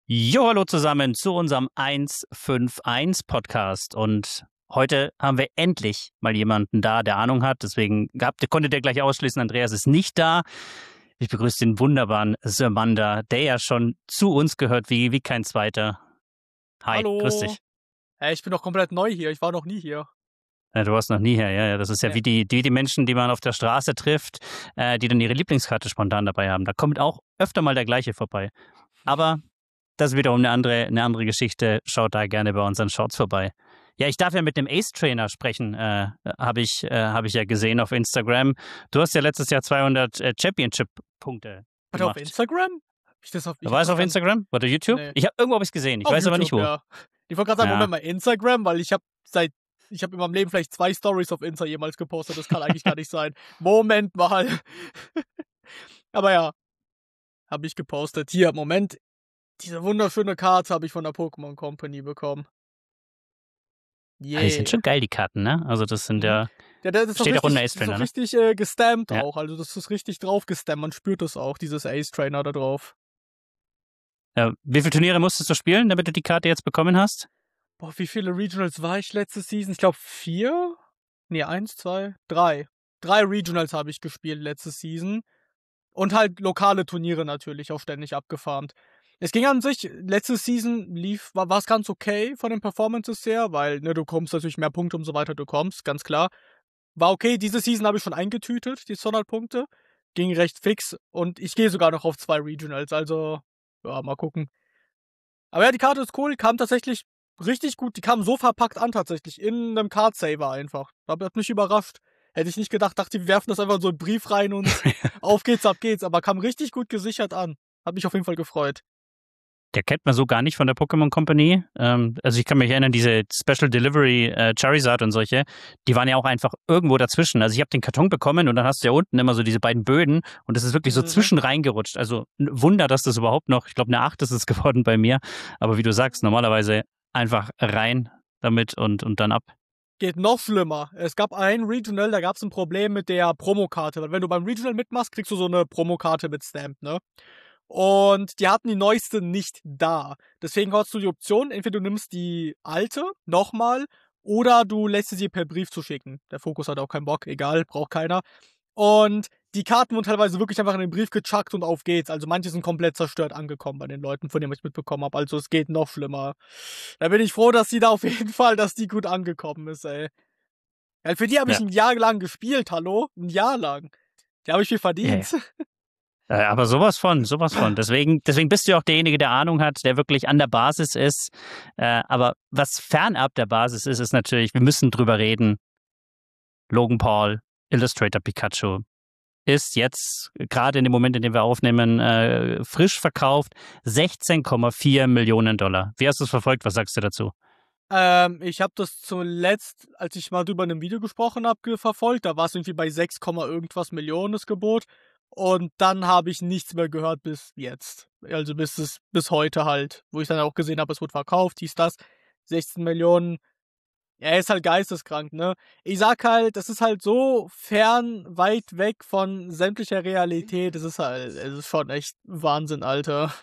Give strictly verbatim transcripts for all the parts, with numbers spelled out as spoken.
Jo, hallo zusammen zu unserem eins fünf eins Podcast und heute haben wir endlich mal jemanden da, der Ahnung hat. Deswegen gehabt, konntet ihr gleich ausschließen, Andreas ist nicht da. Ich begrüße den wunderbaren Sirmander, der ja schon zu uns gehört wie, wie kein zweiter. Hi, Hallo. grüß dich. Hey, ich bin doch komplett neu hier, ich war noch nie hier. Ja, du warst noch nie hier, ja, ja. Das ist ja, ja. Wie, die, die, die Menschen, die man auf der Straße trifft, äh, die dann ihre Lieblingskarte spontan dabei haben. Da kommt auch öfter mal der gleiche vorbei. Aber das ist wiederum eine andere, eine andere Geschichte. Schaut da gerne bei unseren Shorts vorbei. Ja, ich darf ja mit dem Ace-Trainer sprechen, äh, habe ich, äh, hab ich ja gesehen auf Instagram. Du hast ja letztes Jahr zweihundert äh, Championship-Punkte Hat er auf Instagram? Ich das auf, ich War es auf Instagram? Oder YouTube? Nee. Ich hab, irgendwo habe ich es gesehen. Ich auf weiß YouTube, aber nicht wo. Ja. Ich wollte gerade sagen, ja. Moment mal, Instagram, weil ich habe seit Ich habe in meinem Leben vielleicht zwei Stories auf Insta jemals gepostet. Das kann eigentlich gar nicht sein. Moment mal. Aber ja, habe ich gepostet. Hier, Moment. Diese wunderschöne Karte habe ich von der Pokémon Company bekommen. Yeah. Die sind schon geil, die Karten, ne? Also das sind ja... Ja, das ist steht auch auch unter Ace-Trainer, ne? Das ist richtig äh, gestampt ja. auch. Also das ist richtig drauf gestampt. Man spürt das auch, dieses Ace-Trainer da drauf. Ja, wie viele Turniere musstest du spielen, damit du die Karte jetzt bekommen hast? Boah, wie viele Regionals war ich letzte Season? Ich glaube vier? Nee, eins, zwei, drei. Drei Regionals habe ich gespielt letzte Season. Und halt lokale Turniere natürlich auch ständig abgefarmt. Es ging an sich, letzte Season lief, war es ganz okay von den Performances her, weil ne, du kommst natürlich mehr Punkte, umso weiter du kommst, ganz klar. War okay, diese Season habe ich schon eingetütet, die zweihundert Punkte. Ging recht fix und ich gehe sogar noch auf zwei Regionals, also ja, mal gucken. Aber ja, die Karte ist cool, kam tatsächlich richtig gut, die kam so verpackt an tatsächlich, in einem Card-Saver einfach. Das hat mich überrascht. Hätte ich nicht gedacht, dachte, wir werfen das einfach in so einen Brief rein und auf geht's, ab geht's. Aber kam richtig gut gesichert an. Hat mich auf jeden Fall gefreut. Der kennt man so gar nicht von der Pokémon Company. Ähm, also ich kann mich erinnern, diese Special Delivery äh, Charizard und solche, die waren ja auch einfach irgendwo dazwischen. Also ich habe den Karton bekommen und dann hast du ja unten immer so diese beiden Böden und das ist wirklich so mhm. zwischen reingerutscht. Also ein Wunder, dass das überhaupt noch, ich glaube eine acht ist es geworden bei mir. Aber wie du sagst, normalerweise einfach rein damit und, und dann ab. Geht noch schlimmer. Es gab ein Regional, da gab es ein Problem mit der Promokarte. Weil wenn du beim Regional mitmachst, kriegst du so eine Promokarte mit Stamp, ne? Und die hatten die neueste nicht da. Deswegen hast du die Option, entweder du nimmst die alte nochmal oder du lässt sie per Brief zuschicken. Der Fokus hat auch keinen Bock, egal, braucht keiner. Und die Karten wurden teilweise wirklich einfach in den Brief gechuckt und auf geht's. Also manche sind komplett zerstört angekommen bei den Leuten, von denen ich mitbekommen habe. Also es geht noch schlimmer. Da bin ich froh, dass die da auf jeden Fall, dass die gut angekommen ist, ey. Ja, für die habe ich ja. ein Jahr lang gespielt, hallo? Ein Jahr lang. Die habe ich viel verdient. Yeah. Aber sowas von, sowas von. Deswegen, deswegen bist du ja auch derjenige, der Ahnung hat, der wirklich an der Basis ist. Aber was fernab der Basis ist, ist natürlich, wir müssen drüber reden. Logan Paul, Illustrator Pikachu, ist jetzt, gerade in dem Moment, in dem wir aufnehmen, äh, frisch verkauft. sechzehn Komma vier Millionen Dollar. Wie hast du es verfolgt? Was sagst du dazu? Ähm, ich habe das zuletzt, als ich mal drüber in einem Video gesprochen habe, verfolgt. Da war es irgendwie bei sechs, irgendwas Millionen das Gebot. Und dann habe ich nichts mehr gehört bis jetzt. Also bis es, bis heute halt. Wo ich dann auch gesehen habe, es wurde verkauft, hieß das. sechzehn Millionen. Er ist halt geisteskrank, ne? Ich sag halt, das ist halt so fern, weit weg von sämtlicher Realität. Das ist halt, es ist schon echt Wahnsinn, Alter.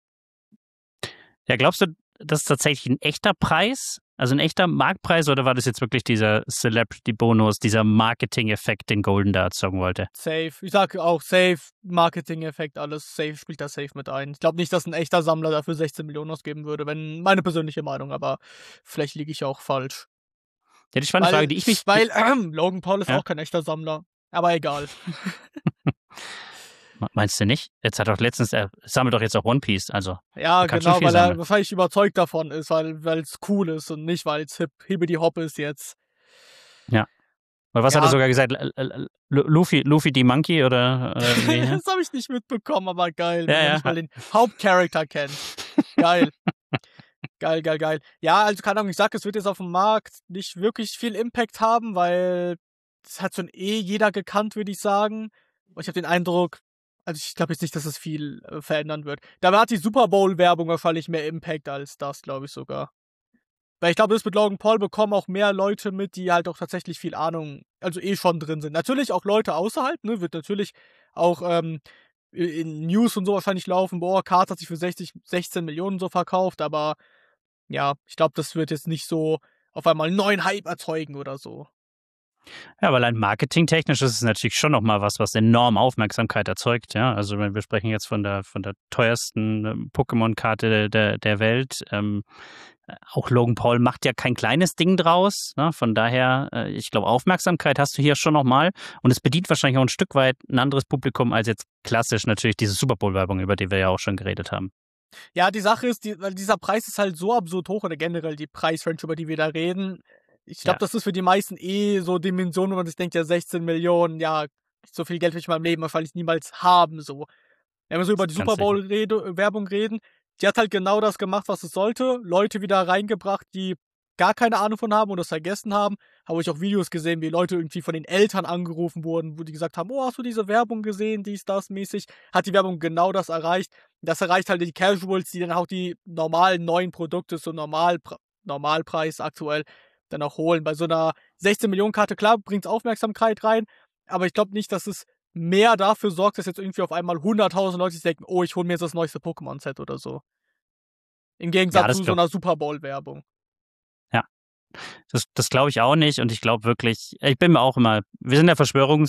Ja, glaubst du, das ist tatsächlich ein echter Preis? Also ein echter Marktpreis, oder war das jetzt wirklich dieser Celebrity-Bonus, dieser Marketing-Effekt, den Golden da erzeugen wollte? Safe. Ich sag auch safe, Marketing-Effekt, alles safe, spielt da safe mit ein. Ich glaube nicht, dass ein echter Sammler dafür sechzehn Millionen ausgeben würde, wenn meine persönliche Meinung, aber vielleicht liege ich auch falsch. Ja, die spannende Frage, die ich mich... Weil ähm, Logan Paul ist ja. auch kein echter Sammler, aber egal. Meinst du nicht? Jetzt hat doch letztens, er sammelt doch jetzt auch One Piece, also. Ja, genau, weil er wahrscheinlich überzeugt davon ist, weil es cool ist und nicht, weil es hip, hibbidi hop ist jetzt. Ja. Weil was ja. hat er sogar gesagt? Luffy, Luffy die Monkey oder? oder das habe ich nicht mitbekommen, aber geil, ja, wenn man ja. nicht mal den Hauptcharakter kennt. Geil. Geil, geil, geil. Ja, also keine Ahnung, ich sag, es wird jetzt auf dem Markt nicht wirklich viel Impact haben, weil das hat schon eh jeder gekannt, würde ich sagen. Und ich habe den Eindruck, also ich glaube jetzt nicht, dass es viel äh, verändern wird. Dabei hat die Super Bowl-Werbung wahrscheinlich mehr Impact als das, glaube ich sogar. Weil ich glaube, das mit Logan Paul bekommen auch mehr Leute mit, die halt auch tatsächlich viel Ahnung, also eh schon drin sind. Natürlich auch Leute außerhalb, ne, wird natürlich auch ähm, in News und so wahrscheinlich laufen, boah, Karte hat sich für sechzig, sechzehn Millionen so verkauft, aber ja, ich glaube, das wird jetzt nicht so auf einmal einen neuen Hype erzeugen oder so. Ja, aber allein marketingtechnisch ist es natürlich schon nochmal was, was enorm Aufmerksamkeit erzeugt. Ja, also wir sprechen jetzt von der von der teuersten ähm, Pokémon-Karte der, der Welt. Ähm, auch Logan Paul macht ja kein kleines Ding draus. Ne? Von daher, äh, ich glaube, Aufmerksamkeit hast du hier schon nochmal. Und es bedient wahrscheinlich auch ein Stück weit ein anderes Publikum als jetzt klassisch natürlich diese Super Bowl-Werbung, über die wir ja auch schon geredet haben. Ja, die Sache ist, die, weil dieser Preis ist halt so absurd hoch, oder generell die Preisrange, über die wir da reden. Ich glaube, Ja. das ist für die meisten eh so Dimensionen, wo man sich denkt, ja, sechzehn Millionen, ja, so viel Geld will ich in meinem Leben wahrscheinlich niemals haben, so. Wenn wir so über die Ganz Super Bowl-Werbung reden, die hat halt genau das gemacht, was es sollte. Leute wieder reingebracht, die gar keine Ahnung von haben und das vergessen haben. Habe ich auch Videos gesehen, wie Leute irgendwie von den Eltern angerufen wurden, wo die gesagt haben, oh, hast du diese Werbung gesehen, dies, das mäßig. Hat die Werbung genau das erreicht. Das erreicht halt die Casuals, die dann auch die normalen neuen Produkte, so Normal, Normalpreis aktuell, dann auch holen. Bei so einer sechzehn Millionen Karte, klar, bringt es Aufmerksamkeit rein, aber ich glaube nicht, dass es mehr dafür sorgt, dass jetzt irgendwie auf einmal hunderttausend Leute sich denken, oh, ich hole mir jetzt das neueste Pokémon-Set oder so. Im Gegensatz Ja, das zu so glaub- einer Super Bowl-Werbung. Ja, das, das glaube ich auch nicht. Und ich glaube wirklich, ich bin mir auch immer, wir sind der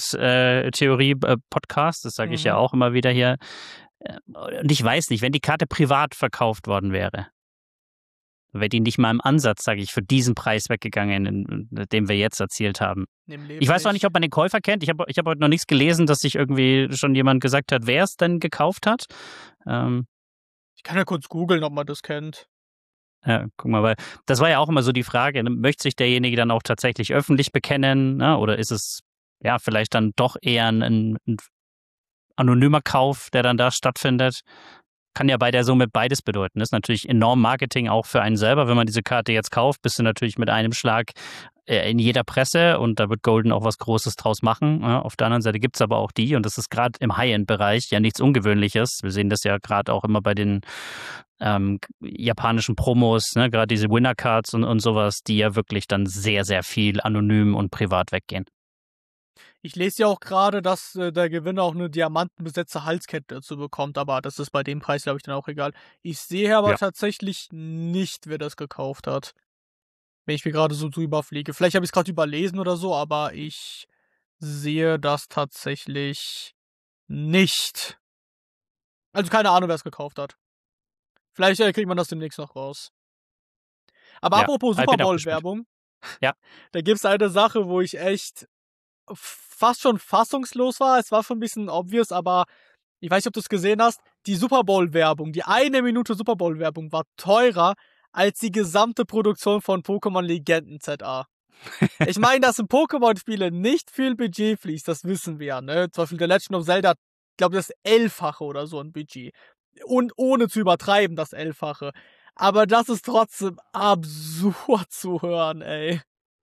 Verschwörungstheorie-Podcast, das sage ich ja Mhm. auch immer wieder hier. Äh, Und ich weiß nicht, wenn die Karte privat verkauft worden wäre, wäre die nicht mal im Ansatz, sage ich, für diesen Preis weggegangen, in- den wir jetzt erzielt haben. Im Leben Ich weiß auch nicht, ob man den Käufer kennt. Ich habe ich hab heute noch nichts gelesen, dass sich irgendwie schon jemand gesagt hat, wer es denn gekauft hat. Ähm, Ich kann ja kurz googeln, ob man das kennt. ja, guck mal, weil das war ja auch immer so die Frage, ne? Möchte sich derjenige dann auch tatsächlich öffentlich bekennen, ne? Oder ist es ja vielleicht dann doch eher ein, ein anonymer Kauf, der dann da stattfindet? Kann ja bei der Summe beides bedeuten. Das ist natürlich enorm Marketing auch für einen selber. Wenn man diese Karte jetzt kauft, bist du natürlich mit einem Schlag äh, in jeder Presse und da wird Golden auch was Großes draus machen. Ja, auf der anderen Seite gibt es aber auch die, und das ist gerade im High-End-Bereich ja nichts Ungewöhnliches. Wir sehen das ja gerade auch immer bei den ähm, japanischen Promos, ne? Gerade diese Winner-Cards und, und sowas, die ja wirklich dann sehr, sehr viel anonym und privat weggehen. Ich lese ja auch gerade, dass äh, der Gewinner auch eine diamantenbesetzte Halskette dazu bekommt, aber das ist bei dem Preis, glaube ich, dann auch egal. Ich sehe aber Ja. tatsächlich nicht, wer das gekauft hat. Wenn ich mir gerade so drüber fliege. Vielleicht habe ich es gerade überlesen oder so, aber ich sehe das tatsächlich nicht. Also keine Ahnung, wer es gekauft hat. Vielleicht äh, kriegt man das demnächst noch raus. Aber Ja, apropos ich Super bin auch Bowl gespannt. Werbung. Ja. Da gibt es eine Sache, wo ich echt fast schon fassungslos war. Es war schon ein bisschen obvious, aber ich weiß nicht, ob du es gesehen hast. Die Super Bowl Werbung, die eine Minute Super Bowl Werbung war teurer als die gesamte Produktion von Pokémon Legenden Z A. Ich meine, dass in Pokémon-Spiele nicht viel Budget fließt, das wissen wir ja, ne? Zum Beispiel The Legend of Zelda, ich glaube, das Elffache oder so ein Budget. Und ohne zu übertreiben, das Elffache. Aber das ist trotzdem absurd zu hören, ey.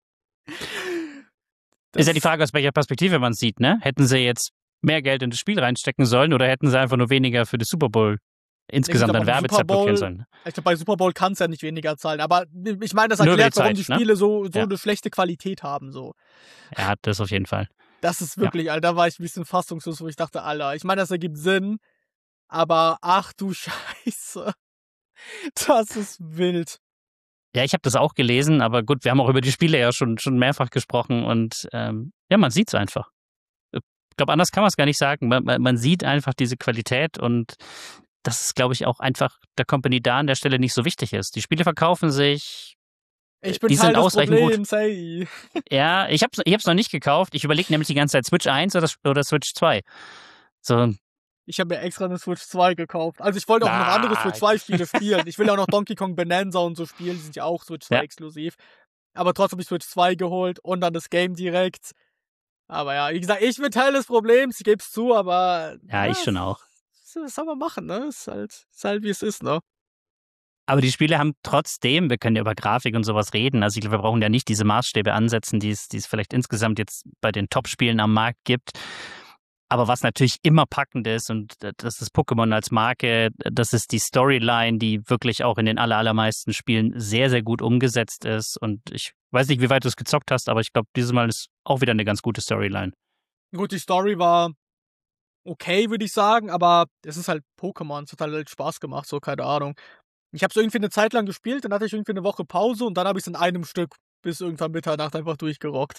Das Ist ja die Frage, aus welcher Perspektive man es sieht, ne? Hätten sie jetzt mehr Geld in das Spiel reinstecken sollen oder hätten sie einfach nur weniger für das Super Bowl insgesamt glaub, an beim Werbezeit Super Bowl- blockieren sollen? Ich glaube, bei Super Bowl kannst du ja nicht weniger zahlen. Aber ich meine, das Nur über die erklärt, warum Zeit, die ne? Spiele so, so Ja. eine schlechte Qualität haben. So. Ja, das auf jeden Fall. Das ist wirklich, Alter, da war ich ein bisschen fassungslos, wo ich dachte, Alter, ich meine, das ergibt Sinn, aber ach du Scheiße. Das ist wild. Ja, ich habe das auch gelesen, aber gut, wir haben auch über die Spiele ja schon, schon mehrfach gesprochen und ähm, ja, man sieht es einfach. Ich glaube, anders kann man es gar nicht sagen. Man, man, man sieht einfach diese Qualität und das ist, glaube ich, auch einfach der Company da an der Stelle nicht so wichtig ist. Die Spiele verkaufen sich. Ich bin die Teil sind des ausreichend gut. Problems, hey. Ja, ich habe es ich hab's noch nicht gekauft. Ich überlege nämlich die ganze Zeit Switch eins oder, oder Switch zwei. So, Ich habe mir extra eine Switch zwei gekauft. Also ich wollte auch noch andere Ah. Switch zwei Spiele spielen. Ich will auch noch Donkey Kong Bonanza und so spielen. Die sind ja auch Switch zwei Ja. exklusiv. Aber trotzdem habe ich Switch zwei geholt und dann das Game direkt. Aber ja, wie gesagt, ich bin Teil des Problems, ich gebe es zu, aber... ja, ich schon auch. Was soll man machen, ne? Ist halt, ist halt wie es ist, ne? Aber die Spiele haben trotzdem, wir können ja über Grafik und sowas reden, also ich glaube, wir brauchen ja nicht diese Maßstäbe ansetzen, die es, die es vielleicht insgesamt jetzt bei den Top-Spielen am Markt gibt. Aber was natürlich immer packend ist, und das ist Pokémon als Marke, das ist die Storyline, die wirklich auch in den aller, allermeisten Spielen sehr, sehr gut umgesetzt ist. Und ich weiß nicht, wie weit du es gezockt hast, aber ich glaube, dieses Mal ist auch wieder eine ganz gute Storyline. Gut, die Story war okay, würde ich sagen, aber es ist halt Pokémon. Es hat halt Spaß gemacht, so, keine Ahnung. Ich habe es irgendwie eine Zeit lang gespielt, dann hatte ich irgendwie eine Woche Pause und dann habe ich es in einem Stück bis irgendwann Mitternacht einfach durchgerockt.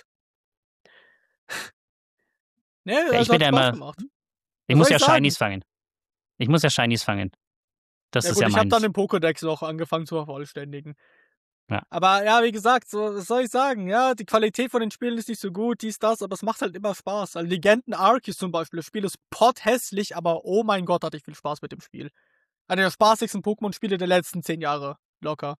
Ne, Ja, ich also bin hat ja Spaß immer, gemacht. ich Was muss soll ja ich sagen? Shinies fangen. Ich muss ja Shinies fangen. Das Ja ist gut, ja ich habe dann meins. den Pokédex noch angefangen zu vervollständigen. Ja. Aber ja, wie gesagt, so, was soll ich sagen? Ja, die Qualität von den Spielen ist nicht so gut, dies, das, aber es macht halt immer Spaß. Also Legenden Arceus zum Beispiel, das Spiel ist potthässlich, aber oh mein Gott, hatte ich viel Spaß mit dem Spiel. Einer der spaßigsten Pokémon-Spiele der letzten zehn Jahre. Locker.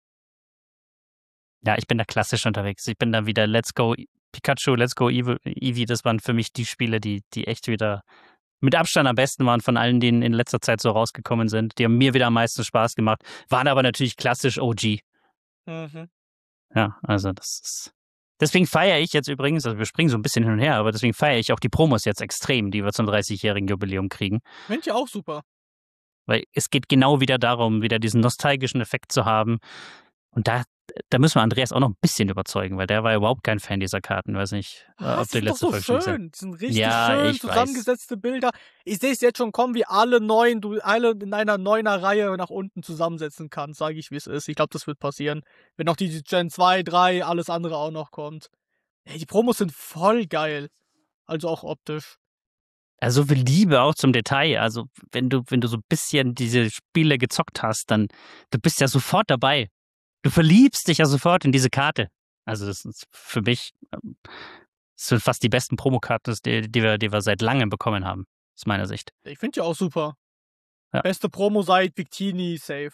Ja, ich bin da klassisch unterwegs. Ich bin da wieder Let's Go Pikachu, Let's Go Eevee. Eevee, das waren für mich die Spiele, die, die echt wieder mit Abstand am besten waren von allen, die in letzter Zeit so rausgekommen sind. Die haben mir wieder am meisten Spaß gemacht, waren aber natürlich klassisch O G. Mhm. Ja, also das ist. Deswegen feiere ich jetzt übrigens, also wir springen so ein bisschen hin und her, aber deswegen feiere ich auch die Promos jetzt extrem, die wir zum dreißigjährigen Jubiläum kriegen. Finde ich auch super. Weil es geht genau wieder darum, wieder diesen nostalgischen Effekt zu haben. Und da, da müssen wir Andreas auch noch ein bisschen überzeugen, weil der war überhaupt kein Fan dieser Karten. Weiß nicht, Ah, ob die die sind doch letzte so Folge schon gesehen. schön. Die sind richtig Ja, schön ich weiß. zusammengesetzte Bilder. Ich sehe es jetzt schon kommen, wie alle neun, du alle in einer neuner Reihe nach unten zusammensetzen kannst, sage ich, wie es ist. Ich glaube, das wird passieren. Wenn noch die Gen zwei, drei, alles andere auch noch kommt. Ey, die Promos sind voll geil. Also auch optisch. Also so viel Liebe auch zum Detail. Also wenn du, wenn du so ein bisschen diese Spiele gezockt hast, dann du bist ja sofort dabei. Du verliebst dich ja sofort in diese Karte. Also das ist für mich ähm, das sind fast die besten Promokarten, die, die, wir, die wir seit langem bekommen haben, aus meiner Sicht. Ich finde die auch super. Ja. Beste Promo seit Victini safe.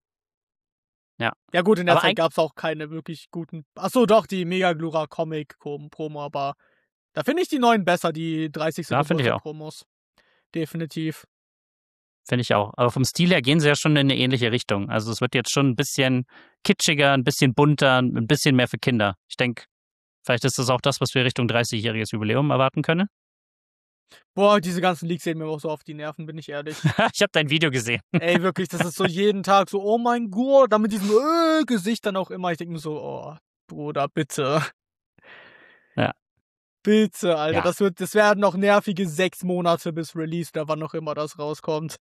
Ja. Ja gut, in der Aber Zeit eig- gab es auch keine wirklich guten. Achso, doch, die Mega Glura Comic Promo, aber da finde ich die neuen besser, die dreißigste Ja, finde ich auch. Geburtstag-Promos. Definitiv. Finde ich auch. Aber vom Stil her gehen sie ja schon in eine ähnliche Richtung. Also es wird jetzt schon ein bisschen kitschiger, ein bisschen bunter, ein bisschen mehr für Kinder. Ich denke, vielleicht ist das auch das, was wir Richtung dreißigjähriges Jubiläum erwarten können. Boah, diese ganzen Leaks gehen mir auch so auf die Nerven, bin ich ehrlich. Ich habe dein Video gesehen. Ey, wirklich, das ist so jeden Tag so, oh mein Gott, dann mit diesem äh, Gesicht dann auch immer. Ich denke mir so, oh, Bruder, bitte. Ja. Bitte, Alter, Ja. das wird, das werden noch nervige sechs Monate bis Release, oder wann auch immer das rauskommt.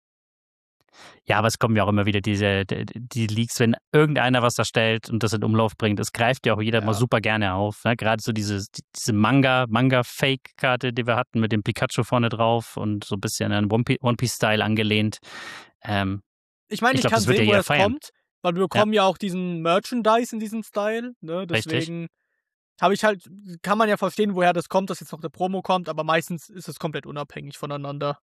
Ja, aber es kommen ja auch immer wieder diese die, die Leaks, wenn irgendeiner was erstellt und das in Umlauf bringt. Das greift ja auch jeder Ja. mal super gerne auf. Ne? Gerade so diese, diese Manga, Manga-Fake-Karte, die wir hatten mit dem Pikachu vorne drauf und so ein bisschen an One Piece-Style angelehnt. Ähm, Ich meine, Ich ich, glaub, kann das wird sehen, ja woher jeder es feiern. kommt, weil wir bekommen ja, auch diesen Merchandise in diesem Style, ne? Deswegen habe ich halt, kann man ja verstehen, woher das kommt, dass jetzt noch der Promo kommt, aber meistens ist es komplett unabhängig voneinander.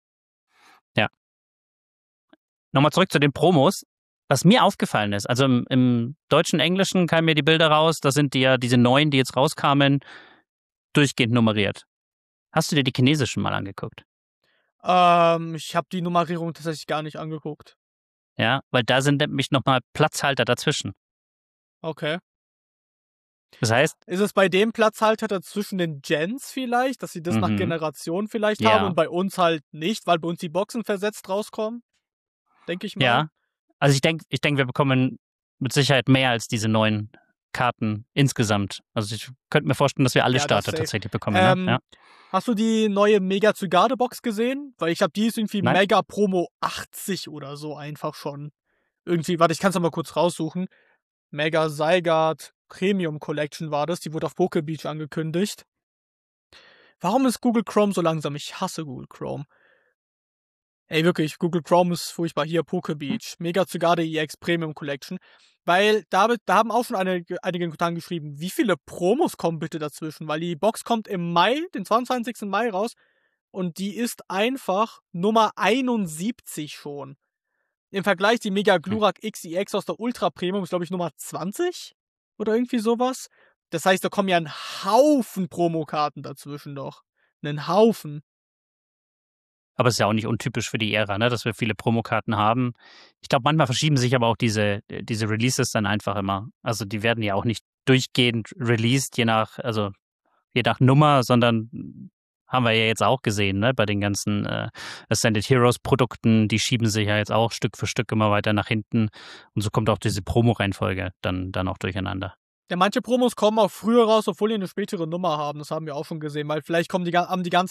Nochmal zurück zu den Promos. Was mir aufgefallen ist, also im, im deutschen, englischen kamen mir die Bilder raus, da sind die ja diese neuen, die jetzt rauskamen, durchgehend nummeriert. Hast du dir die chinesischen mal angeguckt? Ähm, ich habe die Nummerierung tatsächlich gar nicht angeguckt. Ja, weil da sind nämlich nochmal Platzhalter dazwischen. Okay. Das heißt, Ist es bei dem Platzhalter dazwischen den Gens vielleicht, dass sie das nach Mhm. Generation vielleicht Ja. haben und bei uns halt nicht, weil bei uns die Boxen versetzt rauskommen? Denke ich mal. ja, also ich denke, ich denk, wir bekommen mit Sicherheit mehr als diese neuen Karten insgesamt. Also ich könnte mir vorstellen, dass wir alle Ja, das Starter safe. tatsächlich bekommen. Ähm, Ne? Ja. Hast du die neue Mega Zygarde Box gesehen? Weil ich habe die ist irgendwie Nein. Mega Promo achtzig oder so einfach schon. Irgendwie, warte, ich kann es mal kurz raussuchen. Mega Zygarde Premium Collection war das. Die wurde auf Pokebeach angekündigt. Warum ist Google Chrome so langsam? Ich hasse Google Chrome. Ey, wirklich, Google Chrome ist furchtbar. Hier, Pokebeach. Mega Zygarde E X Premium Collection. Weil da, da haben auch schon eine, einige Kommentare geschrieben, wie viele Promos kommen bitte dazwischen? Weil die Box kommt im Mai, den zweiundzwanzigsten Mai raus. Und die ist einfach Nummer einundsiebzig schon. Im Vergleich die Mega Glurak X E X aus der Ultra Premium ist, glaube ich, Nummer zwanzig? Oder irgendwie sowas. Das heißt, da kommen ja ein Haufen Promokarten dazwischen noch. Einen Haufen. Aber es ist ja auch nicht untypisch für die Ära, ne, dass wir viele Promokarten haben. Ich glaube, manchmal verschieben sich aber auch diese, diese Releases dann einfach immer. Also die werden ja auch nicht durchgehend released, je nach, also je nach Nummer, sondern haben wir ja jetzt auch gesehen, ne, bei den ganzen äh, Ascended Heroes Produkten, die schieben sich ja jetzt auch Stück für Stück immer weiter nach hinten. Und so kommt auch diese Promo-Reihenfolge dann, dann auch durcheinander. Ja, manche Promos kommen auch früher raus, obwohl die eine spätere Nummer haben. Das haben wir auch schon gesehen, weil vielleicht kommen die, haben die ganzen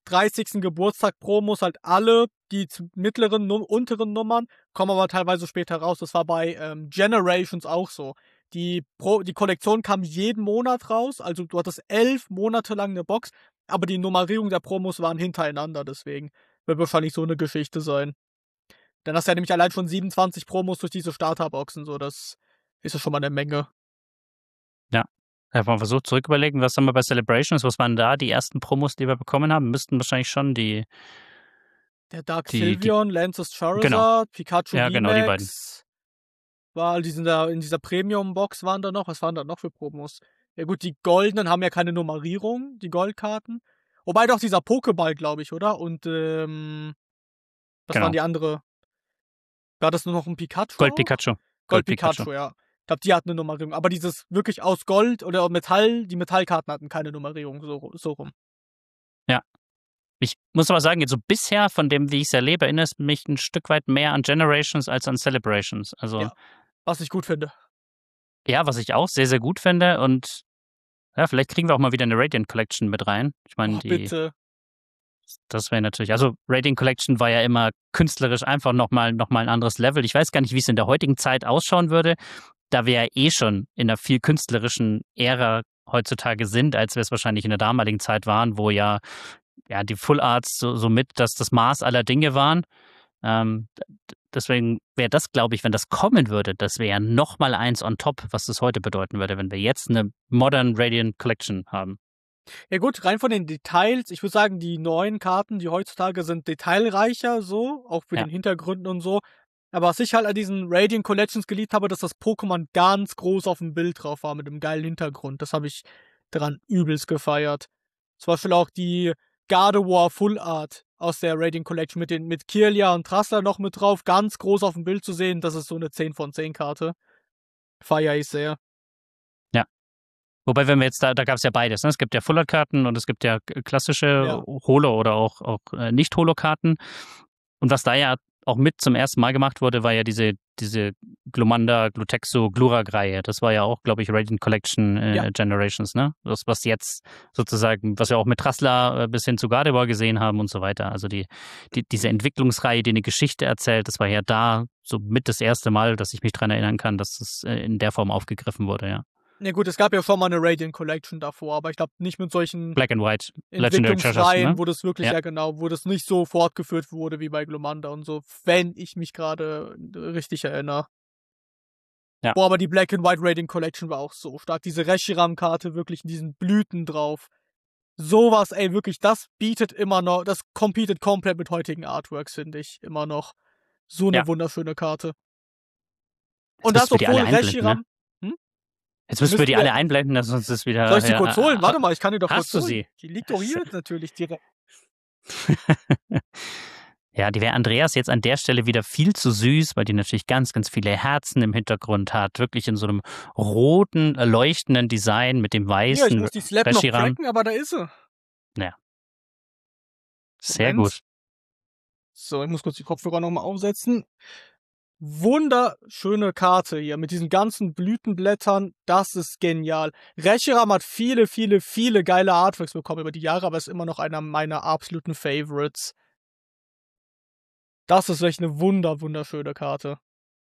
dreißigsten Geburtstag Promos halt alle, die mittleren, unteren Nummern, kommen aber teilweise später raus. Das war bei ähm, Generations auch so. Die, Pro, die Kollektion kam jeden Monat raus, also du hattest elf Monate lang eine Box, aber die Nummerierung der Promos waren hintereinander, deswegen wird wahrscheinlich so eine Geschichte sein. Dann hast du ja nämlich allein schon siebenundzwanzig Promos durch diese Starterboxen, so das ist ja schon mal eine Menge. Ja. Ich habe mal versucht zurücküberlegen, was haben wir bei Celebrations, was waren da die ersten Promos, die wir bekommen haben? Müssten wahrscheinlich schon die Der Dark die, Sylveon, Lances Charizard, genau. Pikachu ja, V MAX. Genau, die beiden. War die sind da in dieser Premium-Box waren da noch. Was waren da noch für Promos? Ja gut, die goldenen haben ja keine Nummerierung, die Goldkarten. Wobei doch dieser Pokéball, glaube ich, oder? Und ähm, was Genau. waren die andere? War das nur noch ein Pikachu? Gold Pikachu. Gold, Gold Pikachu, Pikachu, ja. Ich glaube, die hatten eine Nummerierung. Aber dieses wirklich aus Gold oder Metall, die Metallkarten hatten keine Nummerierung, so, so rum. Ja. Ich muss aber sagen, jetzt so bisher, von dem, wie ich es erlebe, erinnert es mich ein Stück weit mehr an Generations als an Celebrations. Also, ja, was ich gut finde. Ja, was ich auch sehr, sehr gut finde. Und ja, vielleicht kriegen wir auch mal wieder eine Radiant Collection mit rein. Ich meine, oh, die. Bitte. Das wäre natürlich, also Radiant Collection war ja immer künstlerisch einfach nochmal noch mal ein anderes Level. Ich weiß gar nicht, wie es in der heutigen Zeit ausschauen würde, da wir ja eh schon in einer viel künstlerischen Ära heutzutage sind, als wir es wahrscheinlich in der damaligen Zeit waren, wo ja, ja die Full Arts so, so mit das, das Maß aller Dinge waren. Ähm, deswegen wäre das, glaube ich, wenn das kommen würde, das wäre ja nochmal eins on top, was das heute bedeuten würde, wenn wir jetzt eine Modern Radiant Collection haben. Ja gut, rein von den Details, ich würde sagen, die neuen Karten, die heutzutage sind detailreicher so, auch für Ja. den Hintergründen und so. Aber was ich halt an diesen Radiant Collections geliebt habe, dass das Pokémon ganz groß auf dem Bild drauf war mit einem geilen Hintergrund. Das habe ich daran übelst gefeiert. Zum Beispiel auch die Gardevoir Full Art aus der Radiant Collection mit, den, mit Kirlia und Trassler noch mit drauf, ganz groß auf dem Bild zu sehen. Das ist so eine zehn von zehn Karte. Feier ich sehr. Wobei, wenn wir jetzt da, da gab es ja beides. Ne? Es gibt ja Full-Art-Karten und es gibt ja klassische Ja. Holo- oder auch, auch äh, Nicht-Holo-Karten. Und was da ja auch mit zum ersten Mal gemacht wurde, war ja diese, diese Glumanda, Glutexo, Glurak-Reihe. Das war ja auch, glaube ich, Radiant Collection äh, Ja. Generations, ne? Das, was jetzt sozusagen, was wir auch mit Trassler äh, bis hin zu Gardevoir gesehen haben und so weiter. Also die, die, diese Entwicklungsreihe, die eine Geschichte erzählt, das war ja da so mit das erste Mal, dass ich mich daran erinnern kann, dass es äh, in der Form aufgegriffen wurde, ja. Ja gut, es gab ja schon mal eine Radiant Collection davor, aber ich glaube nicht mit solchen Black and White, Legendary Treasures, Entwicklungsreihen, ne? wo das wirklich, ja. Ja. ja genau, wo das nicht so fortgeführt wurde wie bei Glumanda und so, wenn ich mich gerade richtig erinnere. Ja. Boah, aber die Black and White Radiant Collection war auch so stark. Diese Reshiram-Karte wirklich in diesen Blüten drauf. Sowas, ey, wirklich, das bietet immer noch, das competet komplett mit heutigen Artworks, finde ich, immer noch. So eine Ja. wunderschöne Karte. Jetzt Und das, müssen wir die obwohl alle einblenden, Reshiram... ne? Hm? Jetzt müssen wir die alle einblenden, dass uns das wieder... Soll ich die ja, kurz holen? Warte mal, ich kann die doch hast kurz du holen. sie? Die liegt doch hier natürlich direkt. Ja, die wäre Andreas jetzt an der Stelle wieder viel zu süß, weil die natürlich ganz, ganz viele Herzen im Hintergrund hat. Wirklich in so einem roten, leuchtenden Design mit dem weißen Ja, ich muss die Slap noch Reshiram. cracken, aber da ist sie. Ja. Sehr Moment. gut. So, ich muss kurz die Kopfhörer nochmal aufsetzen. Wunderschöne Karte hier mit diesen ganzen Blütenblättern. Das ist genial. Reshiram hat viele, viele, viele geile Artworks bekommen über die Jahre, aber ist immer noch einer meiner absoluten Favorites. Das ist echt eine wunder, wunderschöne Karte.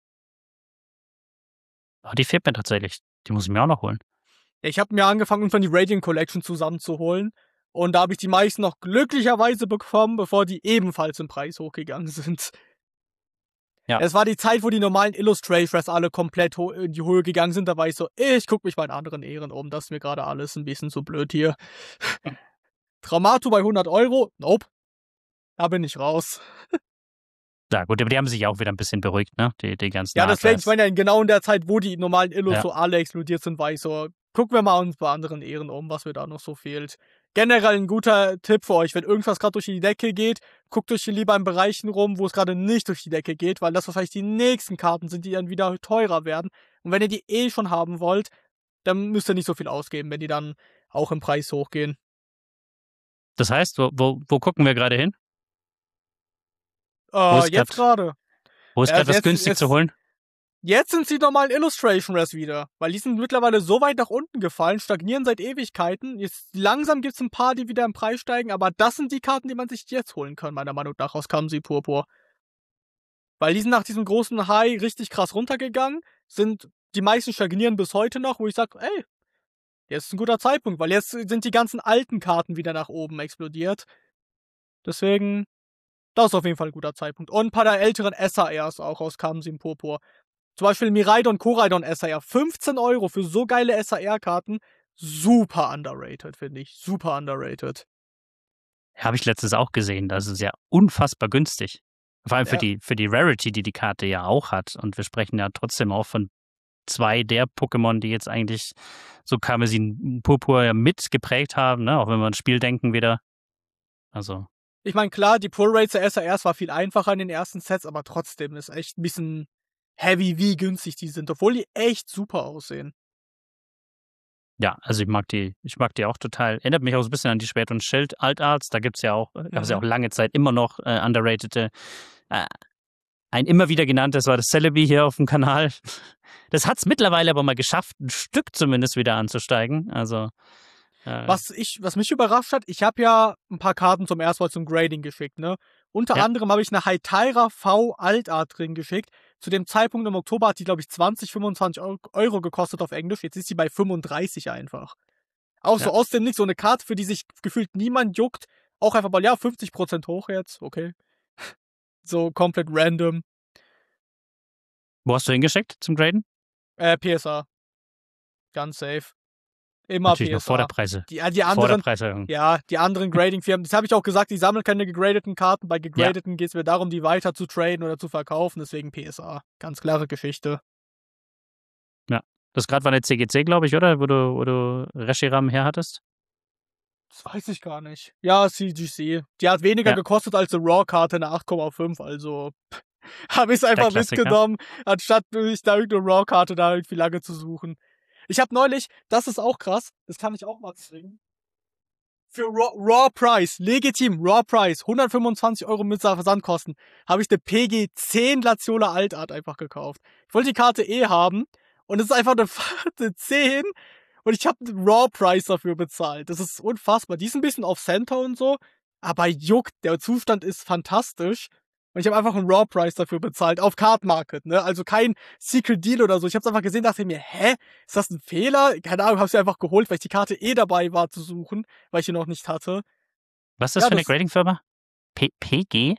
Oh, die fehlt mir tatsächlich. Die muss ich mir auch noch holen. Ich habe mir angefangen, irgendwann die Radiant Collection zusammenzuholen. Und da habe ich die meisten noch glücklicherweise bekommen, bevor die ebenfalls im Preis hochgegangen sind. Ja. Es war die Zeit, wo die normalen Illustrators alle komplett in die Höhe gegangen sind. Da war ich so, ich gucke mich bei den anderen Ehren um. Das ist mir gerade alles ein bisschen zu blöd hier. Traumato bei hundert Euro? Nope. Da bin ich raus. Ja gut, aber die haben sich auch wieder ein bisschen beruhigt, ne? Die, die ganzen Ja, deswegen, Artworks. ich meine ja, genau in der Zeit, wo die normalen Illos Ja. so alle explodiert sind, war ich so, gucken wir mal uns bei anderen Ehren um, was mir da noch so fehlt. Generell ein guter Tipp für euch, wenn irgendwas gerade durch die Decke geht, guckt euch lieber in Bereichen rum, wo es gerade nicht durch die Decke geht, weil das wahrscheinlich die nächsten Karten sind, die dann wieder teurer werden. Und wenn ihr die eh schon haben wollt, dann müsst ihr nicht so viel ausgeben, wenn die dann auch im Preis hochgehen. Das heißt, wo, wo, wo gucken wir gerade hin? Äh, ist jetzt grad- gerade. Wo ist Ja, gerade was jetzt- günstig jetzt- zu holen? Jetzt sind sie normalen Illustration Rares wieder, weil die sind mittlerweile so weit nach unten gefallen, stagnieren seit Ewigkeiten. Jetzt langsam gibt's ein paar, die wieder im Preis steigen, aber das sind die Karten, die man sich jetzt holen kann, meiner Meinung nach, aus Kamsi Purpur. Weil die sind nach diesem großen High richtig krass runtergegangen, sind die meisten stagnieren bis heute noch, wo ich sage, ey, jetzt ist ein guter Zeitpunkt, weil jetzt sind die ganzen alten Karten wieder nach oben explodiert. Deswegen, das ist auf jeden Fall ein guter Zeitpunkt. Und ein paar der älteren S A Rs auch aus Kamsi Purpur. Zum Beispiel Miraidon Koraidon S A R. fünfzehn Euro für so geile S A R-Karten. Super underrated, finde ich. Super underrated. Habe ich letztens auch gesehen. Das ist ja unfassbar günstig. Vor allem Ja. für die, für die Rarity, die die Karte ja auch hat. Und wir sprechen ja trotzdem auch von zwei der Pokémon, die jetzt eigentlich so Karmesin Purpur ja mitgeprägt haben, ne? Auch wenn wir ans Spiel denken wieder. Also. Ich meine, klar, die Pull Rates der S A Rs war viel einfacher in den ersten Sets, aber trotzdem ist echt ein bisschen heavy, wie günstig die sind, obwohl die echt super aussehen. Ja, also ich mag die, ich mag die auch total. Erinnert mich auch so ein bisschen an die Schwert- und Schild-Altarts. Da gibt's ja auch, gab es ja auch Mhm. lange Zeit immer noch äh, underratede. Äh, ein immer wieder genanntes war das Celebi hier auf dem Kanal. Das hat's mittlerweile aber mal geschafft, ein Stück zumindest wieder anzusteigen. Also äh, Was ich, was mich überrascht hat, ich habe ja ein paar Karten zum ersten Mal zum Grading geschickt, ne? Unter Ja. anderem habe ich eine Hytira V Altart drin geschickt. Zu dem Zeitpunkt im Oktober hat die, glaube ich, zwanzig, fünfundzwanzig Eu- Euro gekostet auf Englisch. Jetzt ist sie bei fünfunddreißig einfach. Auch so Ja. aus dem Nichts, so eine Karte, für die sich gefühlt niemand juckt. Auch einfach mal, ja, fünfzig Prozent hoch jetzt, okay. So komplett random. Wo hast du hingeschickt zum Graden? Äh, P S A. Ganz safe. Immer Natürlich P S A. noch vor der Preise. Die, die Vor der anderen, Preiserhöhung. ja, die anderen Grading-Firmen, das habe ich auch gesagt, die sammeln keine gegradeten Karten. Bei gegradeten geht es mir darum, die weiter zu traden oder zu verkaufen. Deswegen P S A. Ganz klare Geschichte. Das gerade war eine C G C, glaube ich, oder? Wo du, wo du Reshiram her hattest? Das weiß ich gar nicht. Ja, C G C. Die hat weniger Ja. gekostet als eine Raw-Karte, eine acht Komma fünf. Also habe ich es einfach Klassiker. mitgenommen, anstatt mich da irgendeine Raw-Karte da irgendwie lange zu suchen. Ich habe neulich, das ist auch krass, das kann ich auch mal zwingen. Für Raw, Raw Price, legitim, Raw Price, hundertfünfundzwanzig Euro mit Versandkosten, habe ich eine P G zehn Laziola Altart einfach gekauft. Ich wollte die Karte eh haben und es ist einfach eine, eine zehn und ich habe einen Raw Price dafür bezahlt. Das ist unfassbar. Die ist ein bisschen off-center und so, aber juckt, der Zustand ist fantastisch. Und ich habe einfach einen Raw Price dafür bezahlt, auf Card Market, ne? Also kein Secret Deal oder so. Ich habe es einfach gesehen, dachte mir, hä? Ist das ein Fehler? Keine Ahnung, habe sie einfach geholt, weil ich die Karte eh dabei war zu suchen, weil ich sie noch nicht hatte. Was ist das Ja, für eine das- Grading-Firma? P- PG?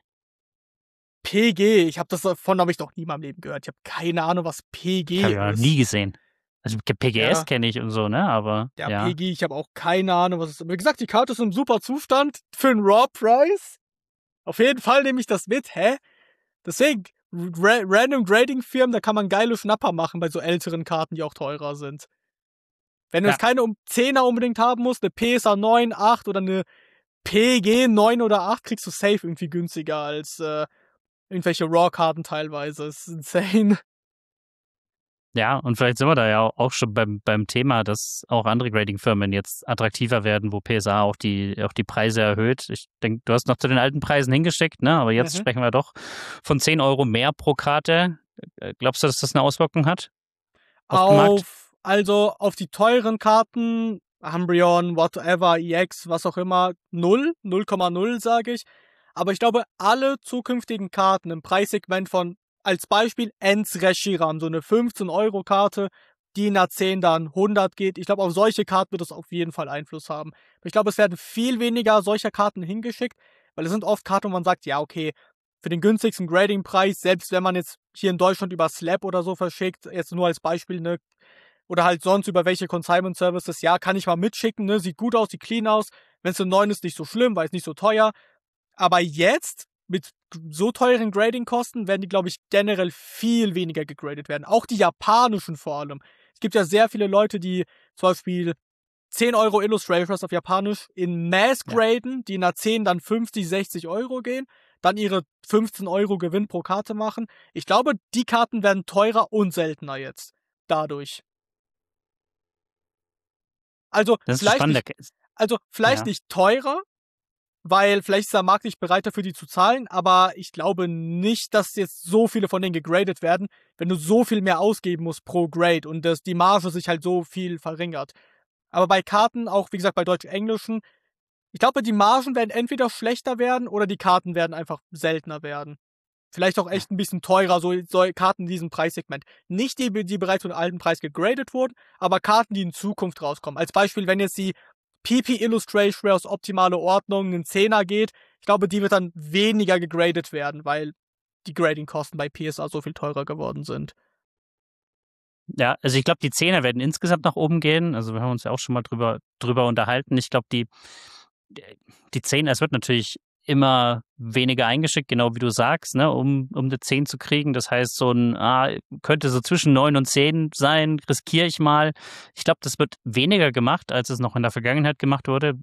P G, ich habe das davon habe ich noch nie in meinem Leben gehört. Ich habe keine Ahnung, was P G Ich habe ja noch ist. nie gesehen. Also P G S Ja. kenne ich und so, ne? Aber Ja, ja. P G, ich habe auch keine Ahnung, was es ist. Wie gesagt, die Karte ist im super Zustand für einen Raw Price. Auf jeden Fall nehme ich das mit, hä? Deswegen, ra random Grading-Firmen, da kann man geile Schnapper machen bei so älteren Karten, die auch teurer sind. Wenn du Ja. jetzt keine um zehner unbedingt haben musst, eine P S A neun, acht oder eine P G neun oder acht, kriegst du safe irgendwie günstiger als äh, irgendwelche Raw-Karten teilweise. Das ist insane. Ja, und vielleicht sind wir da ja auch schon beim, beim Thema, dass auch andere Grading-Firmen jetzt attraktiver werden, wo P S A auch die, auch die Preise erhöht. Ich denke, du hast noch zu den alten Preisen hingesteckt, ne? Aber jetzt Mhm. sprechen wir doch von zehn Euro mehr pro Karte. Äh, Glaubst du, dass das eine Auswirkung hat? Auf den Markt? Auf, also auf die teuren Karten, Umbreon, whatever, E X, was auch immer, null, null Komma null sage ich. Aber ich glaube, alle zukünftigen Karten im Preissegment von, als Beispiel, Ents Reshiram, so eine fünfzehn Euro Karte, die in der zehn dann hundert geht. Ich glaube, auf solche Karten wird das auf jeden Fall Einfluss haben. Aber ich glaube, es werden viel weniger solcher Karten hingeschickt, weil es sind oft Karten, wo man sagt, ja, okay, für den günstigsten Grading-Preis, selbst wenn man jetzt hier in Deutschland über Slap oder so verschickt, jetzt nur als Beispiel, ne, oder halt sonst über welche Consignment Services, ja, kann ich mal mitschicken, ne, sieht gut aus, sieht clean aus. Wenn es eine neun ist, nicht so schlimm, weil es nicht so teuer. Aber jetzt, mit so teuren Grading-Kosten, werden die, glaube ich, generell viel weniger gegradet werden. Auch die japanischen vor allem. Es gibt ja sehr viele Leute, die zum Beispiel zehn Euro Illustrators auf Japanisch in Mass Ja. graden, die in der zehn dann fünfzig, sechzig Euro gehen, dann ihre fünfzehn Euro Gewinn pro Karte machen. Ich glaube, die Karten werden teurer und seltener jetzt. Dadurch. Also Das ist vielleicht spannend. nicht, also vielleicht Ja. nicht teurer, weil vielleicht ist der Markt nicht bereit dafür, die zu zahlen, aber ich glaube nicht, dass jetzt so viele von denen gegradet werden, wenn du so viel mehr ausgeben musst pro Grade und dass die Marge sich halt so viel verringert. Aber bei Karten, auch wie gesagt bei Deutsch-Englischen, ich glaube, die Margen werden entweder schlechter werden oder die Karten werden einfach seltener werden. Vielleicht auch echt ein bisschen teurer, so, so Karten in diesem Preissegment. Nicht die, die bereits für den alten Preis gegradet wurden, aber Karten, die in Zukunft rauskommen. Als Beispiel, wenn jetzt die P P Illustration aus optimale Ordnung einen Zehner geht, ich glaube, die wird dann weniger gegradet werden, weil die Grading-Kosten bei P S A so viel teurer geworden sind. Ja, also ich glaube, die Zehner werden insgesamt nach oben gehen. Also wir haben uns ja auch schon mal drüber, drüber unterhalten. Ich glaube, die, die Zehner, es wird natürlich immer weniger eingeschickt, genau wie du sagst, ne, um, um eine zehn zu kriegen. Das heißt, so ein, ah, könnte so zwischen neun und zehn sein, riskiere ich mal. Ich glaube, das wird weniger gemacht, als es noch in der Vergangenheit gemacht wurde.